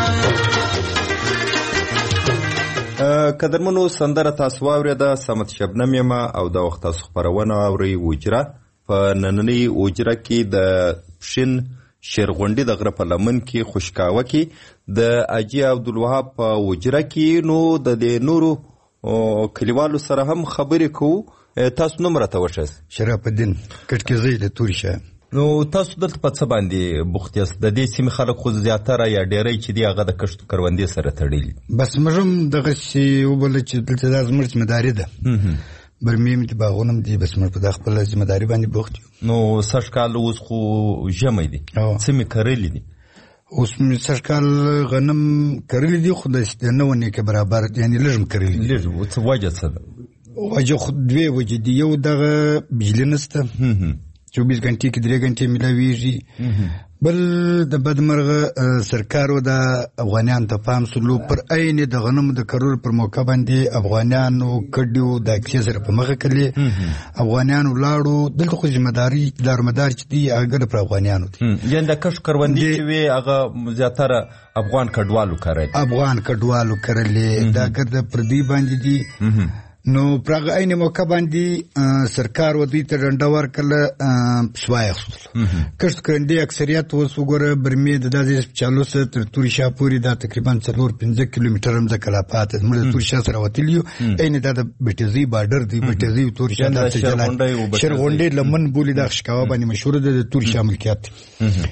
قدرمنو سندره تاسو واورېده سمت شبنم یمه او د وخت تاسو خپرونه اورئ اوجره په نننۍ اوجره کې د پښین شیرغونډي د غره په لمن کې خوشکاوه کې د اجي عبدالوهاب په اوجره کې نو د دې نورو کلیوالو سره هم خبرې کوو تاسو نوم راته وښیاست شرف الدین کټکزی د تورشه نو تاسو دلته په څه باندې بوخت یاست د دې سیمې خلک خو زیاتره یا ډیری چې دی هغه د کښت کروندې سره تړلي بس موږ هم دغسې وبله چې دلته دا زموږ ذمهداري ده برمې مې د باغونه هم دي بس موږ په دا خپله ذمهداري باندې بوخت یو نو سږ کال اوس خو ژمی دی څه مې کرلي دي اوس مې سږ کال غنم کرلي دي خو داسې د 9 نیکه برابر یعنې لږ م کرلي دي څه وجه څه ده وجه خو دوې وجې دي یو دغه بجلي نشته 24 غنټې کې 3 غنټې ملاویږي بل د بدمرغه سرکارو د افغانیان ته پام سلو پر عین د غنمو د کرلو پر موقع باندې افغانیانو کډیو د اکسیس سره په مخه کړي افغانیانو لاړو دلته خو ذمہداري دارمدار چې دی هغه پر افغانیانو دي یعنی د کښ کروندې چې وي هغه زیاتره افغان کډوالو کړل دا ګرد پردي باندې دي نو پرغه عین موقع باندې سرکار ودی ته ډنډه ورکړه سوای خپل کښت کړندې اکثریت اوس وګوره برمې د داسې چالو سره تر توري شاپوري دا تقریبا 4-5 کیلومتر هم ځکه لا پاتې موږ توري شا سره وتلیو عین دا د بټزي بارډر دی بټزي توري شا د شرغونډې لمن بولی د ښکاوه باندې مشهور ده د توري شا ملکیت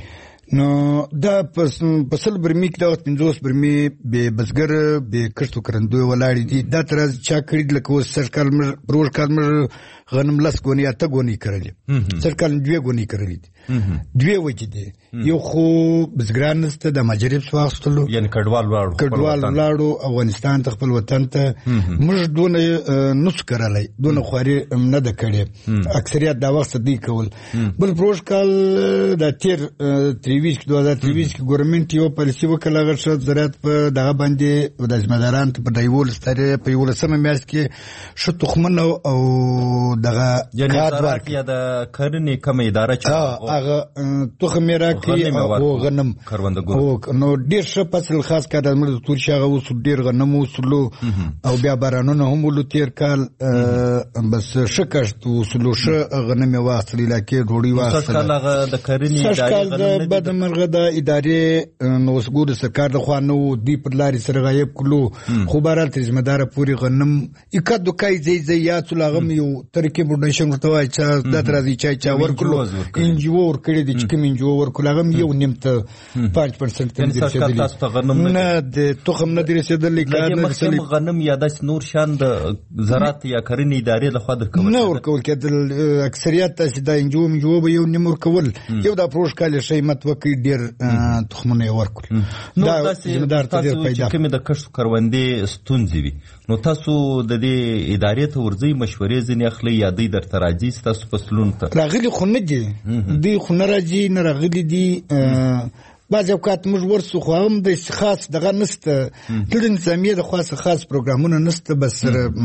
نو دا پسل برمی کې دا 50 برمی به بزګر به کښتو کرندوی ولاړ دي دا تر چا کړی لکه سرکال مر پروژ کال غنم لس غونی اته غونی کړل سرکال 2 غونی کړل دوی وجه دي یو خو بزګران نسته د مجرب سواستلو یعنی کډوال لاړو افغانستان ته خپل وطن ته موږ دونه نس کړلای دونه خواري نه د کړي اکثریت دا وخت دی کول بل پروژ کال د تیر 23 کې ګورنمنت یو پالیسی وکړه غوښتل زراعت په دغه باندې د ځمداران ته په دیول ستاره په یو لسمه میاشت کې شو تخمن او دغه زراعت یا د کرنې کوم اداره چې هغه تخم راکړي او غنم نو ډیر ښه فصل خاص کار د مرز تور شغه اوس ډیر غنم وسلو او بیا بارانونه هم ولو تیر کال بس شکشت وسلو ښه غنم واصل لکه ډوړی واصل هغه د کرنې ادارې بد مرغه د ادارې نو وسګور سرکار د خوانو دی پر لاري سره غایب کلو خو بارال تجمدار پوری غنم یکد کای زی یا څلغم یو ترکیب ډنشن ورته چې د ترازی چا ورکلو انجو ورکړي د چکم انجو ورکلو هغه یو نیمته 5% ته رسیدلی نه د تخم نه رسیدلی کله غنم یا د نور شان د زراعت یا کرنې ادارې له خوا د نه ورکول کېدل اکثریت تاسو د انجو به یو نیم ورکول یو د پروژ کال شي مت وکي ډیر تخمونه ورکول نو تاسو چې کوم د کښت کروندې ستونزې وي نو تاسو د دې ادارې ته ورځي مشورې ځنې اخلي یا د در تراجي تاسو فصلون ته راغلي خو نه دي دی خو نه راځي نه راغلي دي بعض اوقات موږ ورسو خو هم د خاص دغه نسته د نظامیه د خاص پروګرامونه نسته بس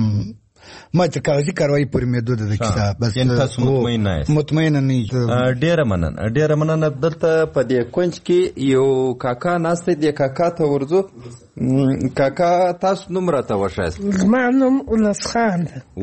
ما ته کاغذي کاروایی پر میدو د کتاب بس تاسو مطمئن نه ډیره مننه دلته په دې کونج کې یو کاکا ناسته دی کاکا ته ورځو کاکا تاسو نوم راته وښایاست زما نوم ولس خان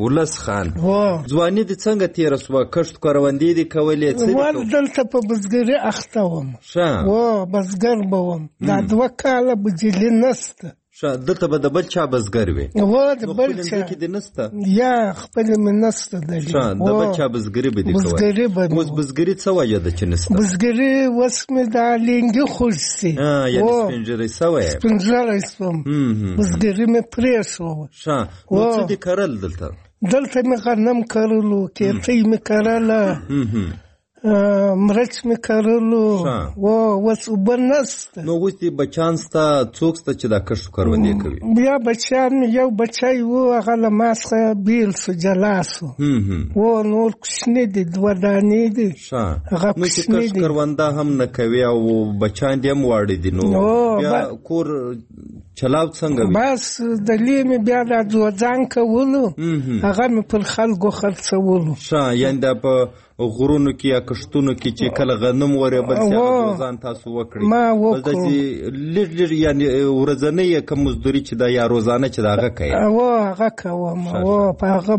ځواني دې څنګه تېره سوه کښت کروندې دې کولې څه دلته په بزګري اخته وم بزګر به وم دا 2 کاله بجلي نسته دلته به د بل چا بزګر وي د بل چا کې د نسته یا خپل من نسته د بل چا بزګري به دي کوي اوس بزګري څه وجه ده چې نسته بزګري وس مې د لنګي خوشسي یعنی سپنجري سوی سپنجري سوم بزګري مې پرې شو نو څه دي کرل دلته مې غنم کرلو کېرتۍ مې کرله مرچ می کرلو وس وبنست نو اوس دې بچان ستا څوک ستا چې دا کښت کروندې کوي بیا بچیان یو بچی و هغه له ما څخه بیل سو جلا سو نور کوچني دي 2 دانې دي هغه نو چې کښت کرونده هم نه کوي او بچان دې هم واړه دي نو بیا کور چلاو څنګه وي بس د لیمې بیا د ځوځان کولو هغه مې پر خلکو خرڅولو یعنې دا په غرونو کې یا کښتونو کې چې کله غنم ورې بل څه ځان تاسو وکړي ما وکړو لږ یعنی ورځنی کوم مزدوري چې دا یا روزانه چې دا هغه کوي هغه کوم په هغه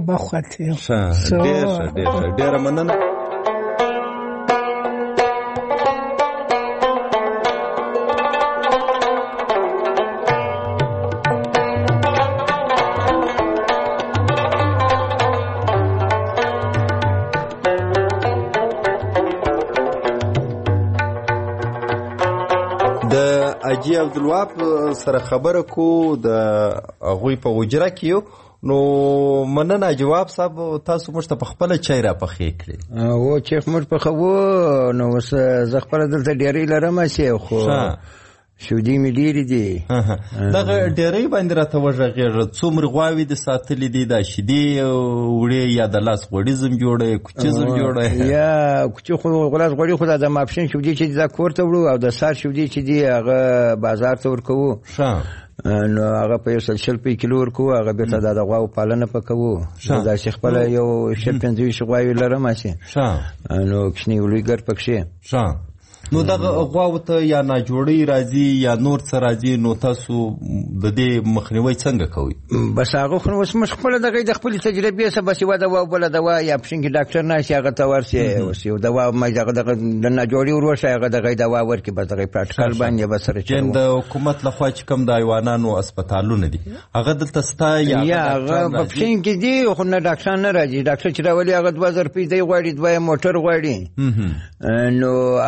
بخوتي ډېره مننه حاجي عبدالوهاب سره خبره کو د هغوی په حجره کې یو نو مننه جواب صاحب تاسو موږ ته په خپله چای را پخې کړې و چې موږ پخوو نو اوس زه خپله دلته ډېرۍ لرم چې خو شودې مې ډېرې دي دغه ډېرۍ باندې راته وغږېږه څو مرغواوې دې ساتلې دي دا شیدې وړې یا د لاس غوړي زم جوړه کوچي زم جوړه یا کوچي خو لاس غوړي خو د ماپښین شودې چې دا کور ته وړو او د سهار شودې چې دي هغه بازار ته ورکوو نو هغه په 100 کیلو ورکوو هغه بېرته د غواو پالنه پکوو داسې خپله یو 25 غواوې لرم هسې نو کوچني ولوی ګر پکښې نو دغه غواو ته یا ناجوړی راځي یا نور څه راځي نو تاسو د دې مخنیوي څنګه کوئ بس هغه خو اوس موږ خپله دغه د خپلې تجربې څخه بس یوه دوا بله دوا یا پښین کې ډاکټر ناست هغه ته ورسې اوس یو دوا دغه د ناجوړي ورورشه هغه دغه دوا ورکړي بس دغه پراټیکل باندې به سره چلو د حکومت لخوا چې کوم د حیوانانو هسپتالونه دي هغه دلته ستا یا هغه په پښین کې دي خو نه ډاکټر نه راځي ډاکټر چې راولي هغه 2000 روپۍ دی غواړي 2 موټر غواړي نو هغه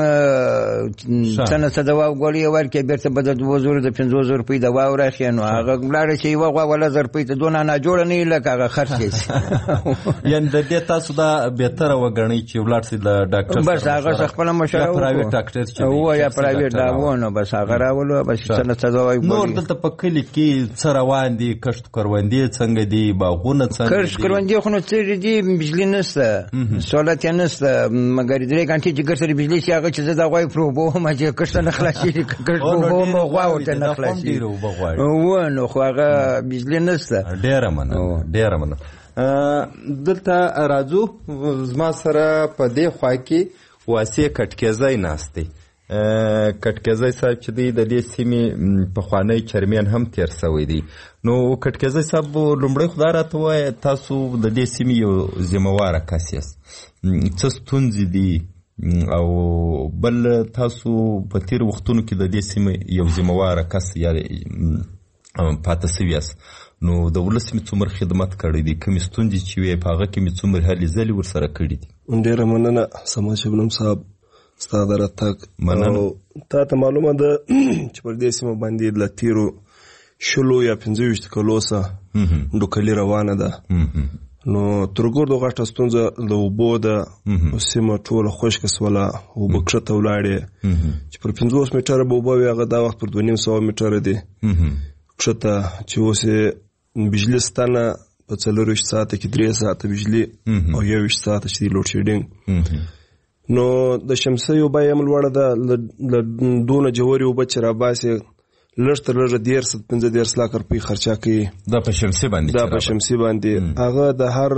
څنګه څه دوا غوړي ورکې بیرته به د 2000 د 5000 روپۍ دوا ورخې نو هغه لاړ چې یو غوا ولا 1000 روپۍ ته دونه نه جوړ نه لکه هغه خرڅ شي یعنی د دې تاسو دا بهتره وګڼئ چې ولاړ سي د ډاکټر بس هغه خپل مشوره پرایویټ ډاکټر چې او یا پرایویټ دا ونه بس هغه راولو بس څنګه څه دوا نور دلته په کلی کې څه روان دي کښت کروندې څنګه دي باغونه څنګه دي کښت کروندې خو نو څه دي بجلی نشته سولات نشته مګر درې غنټې چې ګرځي بجلی شي هغه چې دا غوي پروبو ما چې کښت نه خلاصي کښت پروبو مو غواړي نه خلاصي و نو خو هغه بجلی نشته ډېر مننه دلته راځو زما سره په دې خوا کې واسې کټکېزی ناستې کټکېزی صاحب چې دی د دې سیمې پخوانی چرمین هم تیر سوی دی نو کټکېزی صاحب لومړی خو دا راته ووایه تاسو د دې سیمې یو ذمهواره کس یاست څه ستونزې دي او بل تاسو په تیر وختونو کې د دې سیمې یو ذمهواره کس یا پاته سوي یاست نو د ولس مې څومره خدمت کړی دی کومې ستونزې چې وې په هغه کې مې څومره هلې ځلې ورسره کړي دي ډېره مننه سما شبنم صاحب ستا د راتګ او تا ته معلومه ده چې پر دې سیمه باندې له تیرو 20 یا 25 کلو څخه ډوکلي روانه ده نو تر ګردو غټه ستونزه د اوبو ده سیمه ټوله خشکه سوله اوبه کښته ولاړې چې پر 50 میټره به اوبه وي هغه دا وخت پر 2500 میټره دي کښته چې اوس بجلي ستانه په 24 ساعته کې 3 ساعته بجلي او 21 ساعته چې لوډ شیډینګ نو د شمسي اوبه یې لوړه ده له دونه جوړې اوبه چې راباسي لږ تر لږه 15 لک روپۍ خرچه کوي دا په شمسي باندې هغه د هر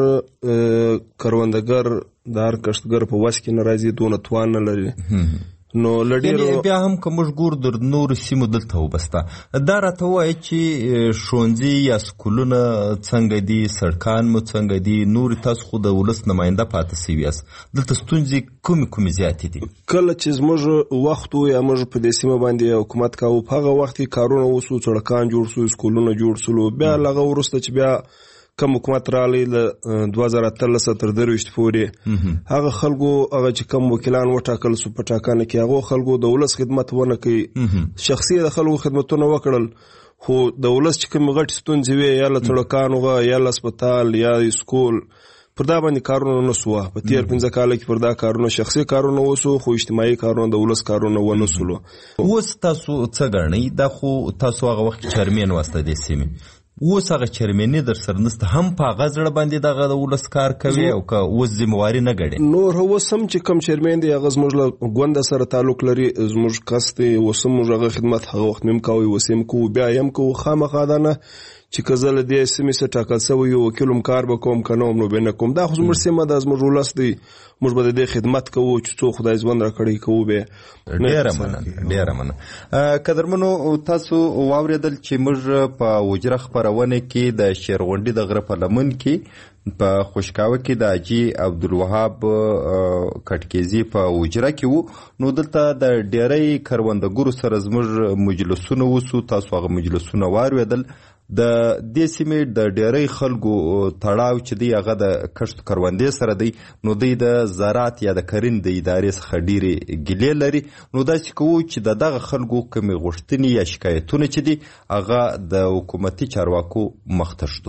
کروندګر د هر کښتګر په وس کې نه راځي دونه توان نه لري نو لډیرو بیا هم کوم ګور در نور سیمو دلته وبستا دا راته وایي چې ښوونځي یا سکولونه څنګه دي سړکان مو څنګه دي نور تاسو خو د ولس نماینده پاتې سوي یاست دلته ستونزې کومې زیاتې دي کله چې زموږ وخت و یا موږ په دې سیمه باندې حکومت کاوه په هغه وخت کې کارونه وسو سړکان جوړ سو سکولونه جوړ سلو بیا لغه ورسته چې بیا کم حکومت رالی له 2013 تر 2023 پورې هغه خلکو هغه چې کم وکیلان وټاکل سو په ټاکنه کې هغه خلکو د ولس خدمت ونه کوي شخصي د خلکو خدمتونه وکړل خو د ولس چې کوم غټ ستونزې وي یا له سړکانو یا له هسپتال یا سکول پر دا باندې کارونه نسوه په تیر 15 کال کې پر دا کارونه شخصي کارونه وسو خو اجتماعي کارونه د ولس کارونه ونسلو اوس تاسو څه ګڼئ دا خو تاسو هغه وخت چرمین واسطه دې سیمې اوس هغه چرمینی در سره نسته هم په هغه زړه باندې دغه د ولس کار کوي او که اوس ذمهواري نه ګڼي نور اوس هم چې کم چرمین دی هغه زموږ له ګونده سره تعلق لري زموږ کس دی اوس هم موږ هغه خدمت هغه وخت مې کوي اوس هم کوو بیا هم کوو خامخا ده نه چې که زه له دې سیمې څخه ټاکل سوی یو وکیل هم کار به کوم که نه هم نو به نه کوم دا خو زموږ سیمه ده زموږ ولس دی موږ به د دې خدمت کوو چې څو خدای ژوند راکړی کوو به ډېره مننه قدرمنو تاسو واورېدل چې موږ په وجره خپرونه کې د شیرغونډي د غره په لمن کې په خوشکاوه کې د حاجي عبدالوهاب کټکېزي په وجره کې وو نو دلته د ډېری کروندګرو سره زموږ مجلسونه وسو تاسو هغه مجلسونه واورېدل د دې سیمې د ډېری خلکو تړاو چې دی هغه د کښت کروندې سره دی نو دی د زراعت یا د کرنې د ادارې څخه ډېرې ګیلې لري نو داسې کوو چې د دغه خلکو کومې غوښتنې یا شکایتونه چې دي هغه د حکومتي چارواکو مخ ته ږدو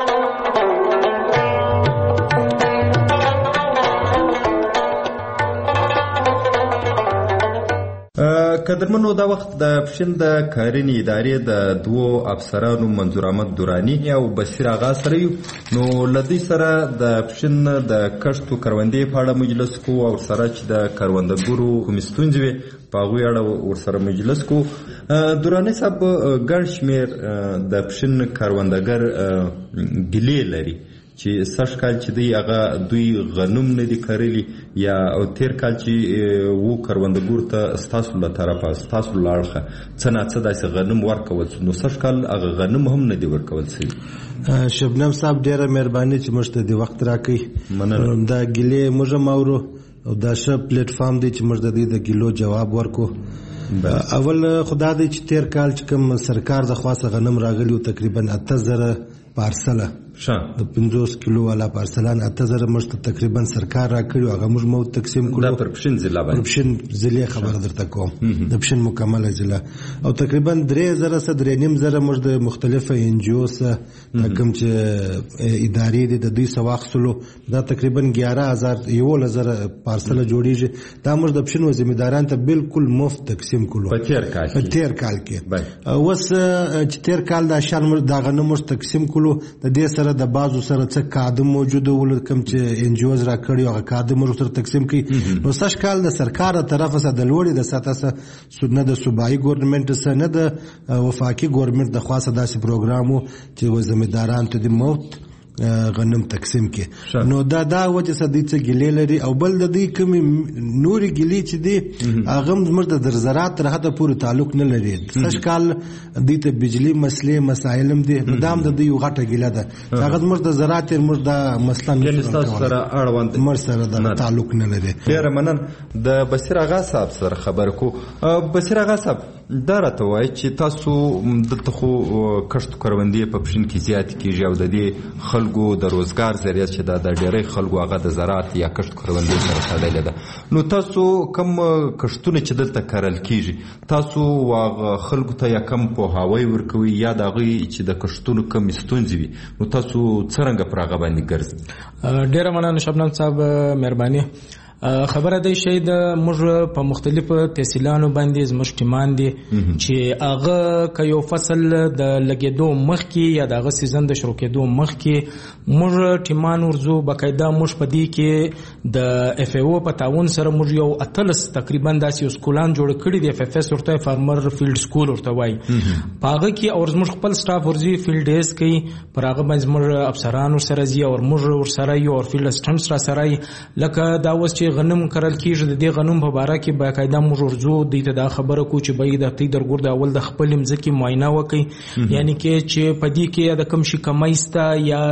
قدرمنو دا وخت د پښین د کرنې ادارې د دوو افسرانو منظور احمد دورانی او بصیر آغا سره یو نو لدی سره د پښین د کښتو کروندې په اړه مجلس کو او سره چې د کروندګرو کوم ستونزې وي په هغوی اړه ورسره مجلس کو دورانی صاحب ګڼ شمېر د پښین کروندګر ګیلې لري چې سږ کال چې دی هغه دوی غنم نه دي کرلی یا او تیر کال چې وو کروندګرو ته ستاسو له طرفه ستاسو له اړخه څه نه څه داسې غنم ورکول نو سږ کال هغه غنم هم نه دي ورکول شوي شبنم صاحب ډېره مهرباني چې موږ ته د وخت راکړئ دا ګیلې موږ هم اورو او دا ښه پلیټفارم دی چې موږ د دې د ګیلو جواب ورکو اول خدا دې چې تیر کال چې کوم سرکار د خوا څخه غنم راغلی تقریبا 8000 پارسله د 50 کیلو والا پارسلان 8000 مشت تقریبا سرکار را کړو هغه موږ مو تقسیم کړو دا پر پښین ضلع باندې پښین ضلع خبر درته کوم د پښین مکمله ضلع او تقریبا 3000 سره 3.5 موږ د مختلفه ان جی او سره کوم چې ادارې دي د دوی سواخصلو دا تقریبا 11000 پارسل جوړیږي دا موږ د پښین ذمہداران ته بالکل مفت تقسیم کړو په تیر کال کې اوس چې تیر کال دا شان موږ دا غنمو تقسیم کړو د دې سره د بازو سره څه کادم موجود ول کوم چې ان جی اوز را کړی هغه کادم سره تقسیم کړي نو سش کال د سرکار طرفه سره د لوړې د ساتاسه سودنه د صوبایي ګورنمنت سره نه د وفاقي ګورنمنت د خاصه داسې پروګرامو چې ذمہداران ته د مفت غنم تقسیم کې نو دا وجه سره د څه ګلې لري او بل د دې کوم نوري ګلې چې دی هغه زموږ د زراعت تر حده پورې تعلق نه لري سش کال د ته بجلی مسلې مسایلم دي مدام د دې غټه ګله ده هغه زموږ د زراعت موږ د مثلا سره اړوند مر سره د تعلق نه لري ډیر منن د بصیر اغا صاحب سره خبر کو بصیر اغا صاحب دا راته وایي چې تاسو دلته خو کښت کروندې په پښین کې زیات کیږي او د دې خلکو د روزګار ذریعہ چې دا د ډېری خلکو هغه د زراعت یا کښت کروندې سره تړلې ده نو تاسو کوم کښتونه چې دلته کرل کیږي تاسو واغه خلکو ته یا کم پوهاوی ورکوي یا د هغوی چې د کښتونو کم ستونزې وي نو تاسو څرنګه پر هغه باندې ګرځئ ډېره مننه شبنم صاحب مهرباني خبره دی شي د موږ په مختلفو تحصیلانو باندې زموږ ټیمان دي چې هغه که یو فصل د لګېدو مخکې یا د هغه سیزن د شروع کېدو مخکې موږ ټیمان ورځو باقاعده موږ په دې کې د اف ای او په تعاون سره موږ یو اتلس تقریبا داسې یو سکولان جوړ کړي دي اف اف اس ورته فارمر فیلډ سکول ورته وایي په هغه کې او زموږ خپل سټاف ورځي فیلډ ډیز کوي پر هغه باندې زموږ افسران ورسره ځي او موږ ورسره یو او فیلډ اسسټنټس را سره لکه دا اوس چې غنم کرل کیږي د دې غنم په باره کې باقاعده موږ ورځو دوی ته دا خبره کو چې به د تې درګور د اول د خپل مځکې معاینه وکړي یعنی کې چې په دې کې د کم شي کمایسته یا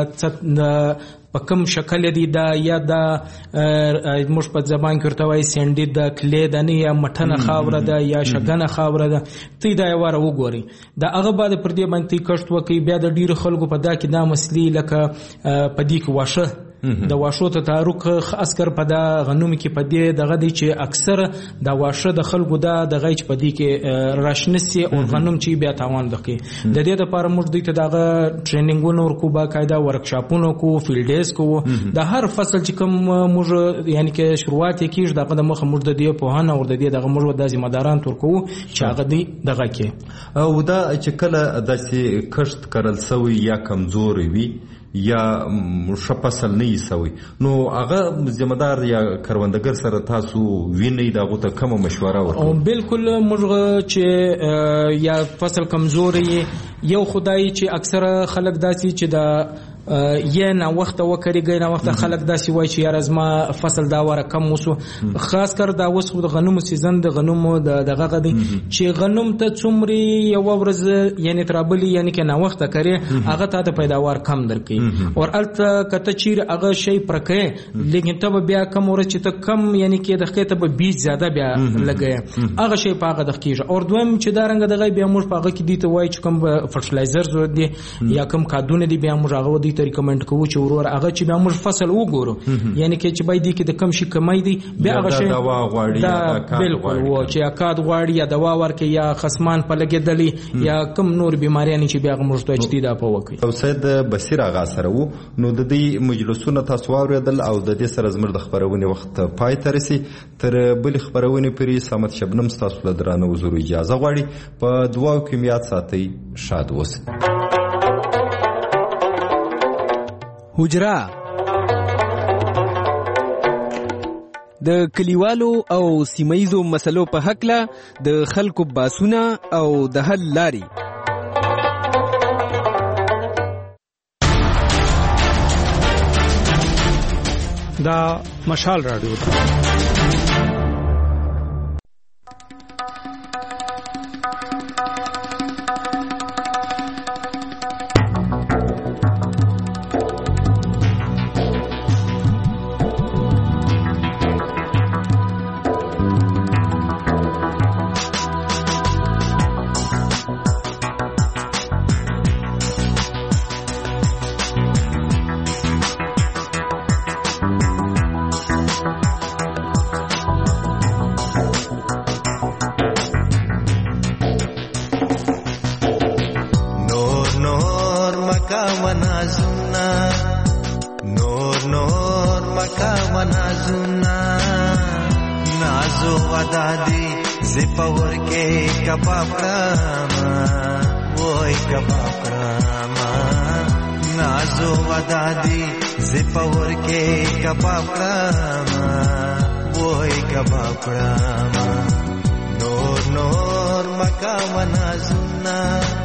په کوم شکل دی دا یا دا موږ په زبان کې ورته وایي سینډي د کلې د نه یا مټنه خاوره ده یا شګنه خاوره ده تی دا یو وګوري دا هغه بعد پر دې باندې کښت وکړي بیا د ډیرو خلکو په دا کې دا مسلې لکه په دې کې واشه د واشو ته تعرق خاص کر په دا غنوم کې په دې دغه دی چې اکثر د واشه د خلکو دا د غیچ په دې کې راشنسي او غنوم چې بیا تاوان دکې د دې لپاره موږ دوی ته دغه ټریننګونه ورکو باقاعده ورکشاپونه کو فیلډ ډیز کو د هر فصل چې کوم موږ یعنی کې شروعات کیږي دغه مخ موږ د دې په هانه ور د دې دغه موږ د ذمہداران تورکو چې هغه دی دغه کې او دا چې کله داسې کښت کرل سوی یا کمزوري وي یا فصل نه یسوي نو هغه ذمہدار یا کروندګر سره تاسو ویني دغه ته کوم مشوره ورکوي او بالکل موږ چې یا فصل کمزوري یو خدای چې اکثره خلک داسي چې دا یا نه وخت وکړي نه وخت خلک داسي وای چې یار ازما فصل دا وره کم وسو خاص کر دا وس د غنمو سیزن د غنمو دغه غدي چې غنم ته څومره یو ورځ یعنی ترابلی یعنی کې نه وخت کړي هغه ته پیداوار کم درکې او الته کته چیر هغه شی پرکې لیکن ته بیا کم ورځ چې ته کم یعنی کې د خېته به بیج زیاده بیا لګي هغه شی په هغه د کېږي او دویم چې دا رنګ دغه بیا موږ په هغه کې دي ته وای چې کوم فرټلایزرز دي یا کوم کادونه دي بیا موږ هغه ته ریکمند کوو چې ورور هغه چې بیا موږ فصل وګورو یعنی کې چې باید کې د کم شي کمای دی بیا هغه شی دوا غواړي دا بالکل و چې اکاد غواړي یا دوا ورکې یا خصمان په لګېدلی یا کم نور بیماریان چې بیا موږ ته اجتهاد په وکړي او سید بصیر اغا سره وو نو د دې مجلسونو تاسو اوریدل او د دې سره زمر د خبرونه وخت پای ته رسي تر بل خبرونه پری سمت شبنم تاسو له درانه حضور اجازه غواړي په دواو کې میات ساتي شاد اوسئ حجرا د کلیوالو او سیمایزو مسلو په حق له د خلکو باسونه او د حل لاري دا مشال رادیو ده ودادي زپور کې کباب کړم وای کباب کړم نازو ودادي زپور کې کباب کړم وای کباب کړم نور نور مکا منازنا